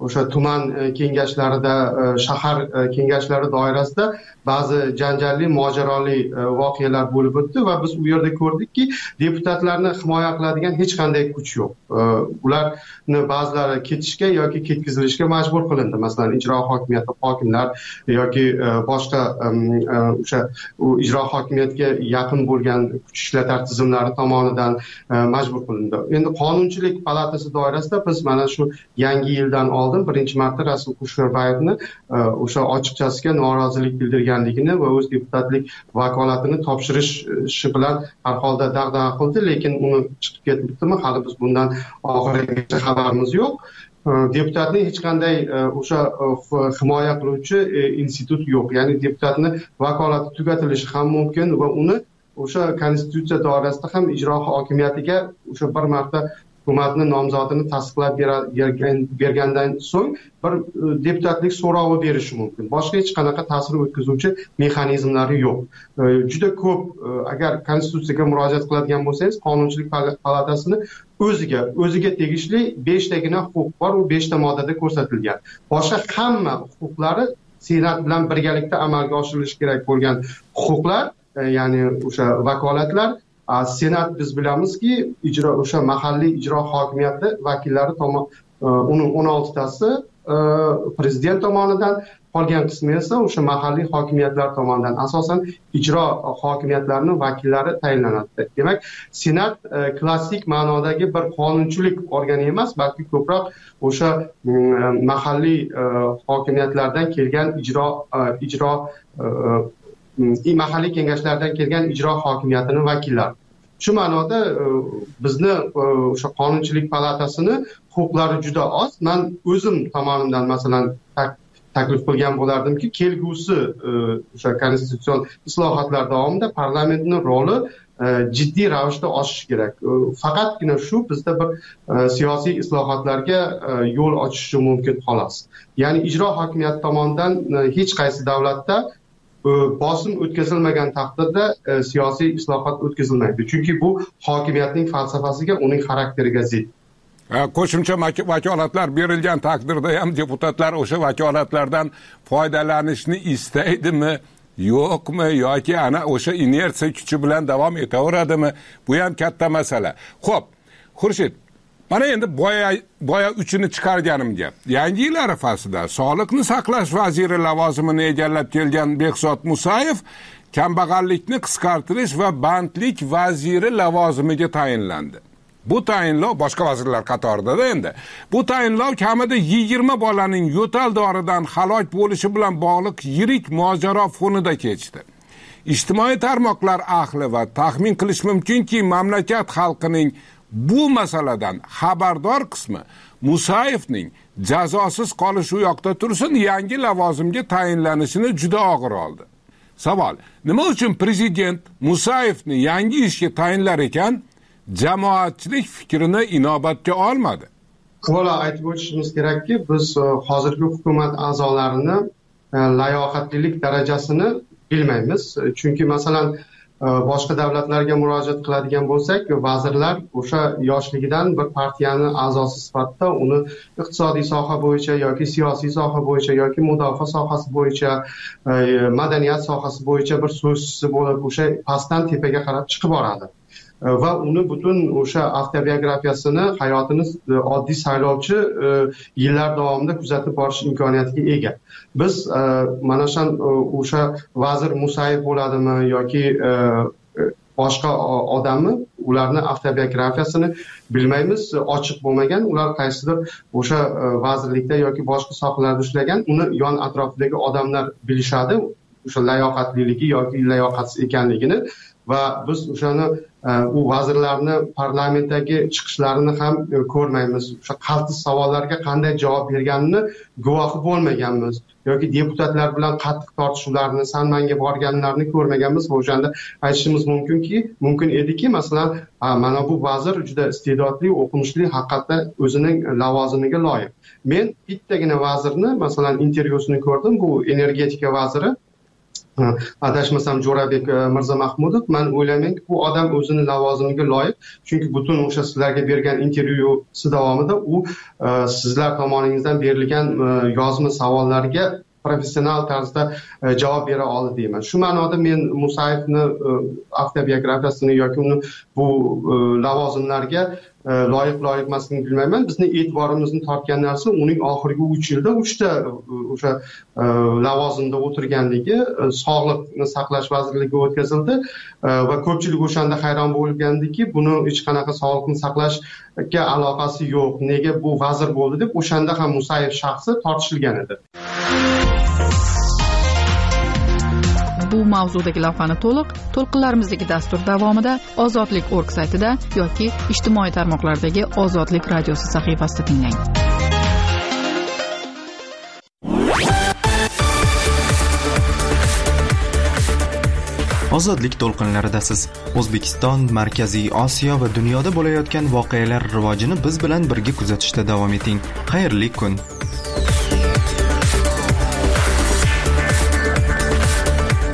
o'sha tuman kengashlarida, shahar kengashlari doirasida ba'zi janjalli, mojaroli voqealar bo'lib o'tdi va biz u yerda ko'rdikki, deputatlarni himoya qiladigan hech qanday kuch yo'q. Ularni ba'zilari ketishga yoki ketkazilishga majbur qilindi. Masalan, ijro hokimiyati hokimlar yoki boshqa o'sha ijro hokimiyatga yaqin bo'lgan kuch ishlatar tizimlari tomonidan majbur qilindi. Endi Qonunchilik palatasi doirasida biz mana shu yangi yildan oldin birinchi marta Rasul Kusherbayevni o'sha ochiqchasiga norozilik bildirganligini va o'z deputatlik vakolatini topshirishi bilan har holda dag'dag'a qildi, lekin uni chiqib ketibdimi, hali biz bundan oxirigacha xabarimiz yo'q. Deputatni hech qanday o'sha himoya qiluvchi institut yo'q. Ya'ni deputatni vakolati tugatilishi ham mumkin va uni o'sha konstitutsiya doirasida ham ijro hokimiyatiga o'sha bir marta hukumatni nomzodini tasdiqlab bergandan so'ng bir deputatlik so'rovi berishi mumkin. Boshqa hech qanaqa ta'sir o'tkazuvchi mexanizmlari yo'q. Juda ko'p agar konstitutsiyaga murojaat qiladigan bo'lsangiz, Qonunchilik palatasini o'ziga tegishli 5 tagina huquq bor, u 5 ta moddada ko'rsatilgan. Boshqa hamma huquqlari Senat bilan birgalikda amalga oshirilishi kerak bo'lgan huquqlar, ya'ni o'sha vakolatlar Senat biz bilamizki, o'sha mahalliy ijro hokimiyati vakillari uni 16 tasi prezident tomonidan, qolgan qismi esa o'sha mahalliy hokimiyatlar tomonidan, asosan ijro hokimiyatlarining vakillari tayinlanadi. Demak, Senat klassik ma'nodagi bir qonunchilik organi emas, balki ko'proq o'sha mahalliy hokimiyatlardan kelgan mahalliy kengashlardan kelgan ijro hokimiyatining vakillari. Shu ma'noda bizni o'sha Qonunchilik palatasini huquqlari juda oz. Men o'zim tomonidan masalan taklif qilgan bo'lardimki, kelgusi o'sha konstitutsion islohotlar davomida parlamentning roli jiddiy ravishda oshishi kerak. Faqatgina shu bizda bir siyosiy islohotlarga yo'l ochishi mumkin xolos. Ya'ni ijro hokimiyati tomonidan hech qaysi davlatda bosim o'tkazilmagan taqdirda siyosiy islohot o'tkazilmaydi. Chunki bu hokimiyatning falsafasiga, uning xarakteriga zid. Qo'shimcha vakolatlar berilgan taqdirda ham deputatlar o'sha vakolatlardan foydalanishni istaydimi, yo'qmi, yoki ana o'sha inersiya kuchi bilan davom etaveradimi? Bu ham katta masala. Xo'p, Xurshid, mana endi boya uchini chiqarganimga. Yangi yil arafasida Sog'liqni saqlash vaziri lavozimini egallab kelgan Behzod Musayev kambag'allikni qisqartirish va bandlik vaziri lavozimiga tayinlandi. Bu tayinlov boshqa vazirlar qatorida endi. Bu tayinlov kamida 20 bolaning yo'tal doridan halok bo'lishi bilan bog'liq yirik mojaro fonida kechdi. Ijtimoiy tarmoqlar ahli va taxmin qilish mumkinki, mamlakat xalqining bu masaladan xabardor qismi Musayevning jazosiz qolishi u yoqda tursin, yangi lavozimga tayinlanishini juda og'ir oldi. Savol: nima uchun prezident Musayevni yangi ishga tayinlar ekan, jamoatchilik fikrini inobatga olmadi? Avvalo aytib o'tishimiz kerakki, biz hozirgi hukumat a'zolarini layoqatlilik darajasini bilmaymiz. Chunki masalan boshqa davlatlarga murojaat qiladigan bo'lsak, vazirlar o'sha yoshligidan bir partiyani a'zosi sifatida uni iqtisodiy soha bo'yicha yoki siyosiy soha bo'yicha yoki mudofaa sohasi bo'yicha, madaniyat sohasi bo'yicha bir so'zchisi bo'lib, o'sha pastdan tepaga qarab chiqib boradi. Va uni butun o'sha avtobiografiyasini, hayotini oddiy saylovchi yillar davomida kuzatib borish imkoniyatiga ega. Biz mana o'sha vazir Musayev bo'ladimi yoki boshqa odammi, ularni avtobiografiyasini bilmaymiz, ochiq bo'lmagan. Ular qaysidir o'sha vazirlikda yoki boshqa sohalarda ishlagan, uni yon atrofidagi odamlar bilishadi, o'sha layoqatliligi yoki layoqatsiz ekanligini. Va biz o'shani u vazirlarni parlamentdagi chiqishlarini ham ko'rmaymiz. O'sha qaltis savollarga qanday javob berganini guvohi bo'lmaganmiz yoki deputatlar bilan qattiq tortishuvlarni, sanmanga borganlarni ko'rmaganmiz. O'shanda aytishimiz mumkin ediki, masalan, mana bu vazir juda iste'dodli, o'qimishli, haqiqatda o'zining lavozimiga loyiq. Men bittagina vazirni, masalan, intervyusini ko'rdim, bu energetika vaziri. adashmasam Jo'rabek Mirzamahmudov, men o'ylaymanki bu odam o'zini lavozimiga loyiq, chunki butun o'sha sizlarga bergan intervyusi davomida u sizlar tomoningizdan berilgan yozma savollarga professional tarzda javob bera oldi deyman. Shu ma'noda men Musayevni avtobiografiyasini yoki uni bu lavozimlarga loyiq emasligini bilmayman. Bizni e'tiborimizni tortgan narsa uning oxirgi 3 yilda 3 ta o'sha lavozimda o'tirganligi, Sog'liqni saqlash vazirligiga o'tkazildi va ko'pchilik o'shanda hayron bo'lgandiki, buni hech qanaqa sog'liqni saqlashga aloqasi yo'q, nega bu vazir bo'ldi deb o'shanda ham Musayev shaxsi tortishilgan edi. Bu mavzudagi lavhani to'lqinlarimizdagi dastur davomida Ozodlik.org saytida yoki ijtimoiy tarmoqlardagi Ozodlik radiosi sahifasida tinglang. Ozodlik to'lqinlaridasiz. O'zbekiston, Markaziy Osiyo va dunyoda bo'layotgan voqealar rivojini biz bilan birga kuzatishda davom eting. Xayrli kun.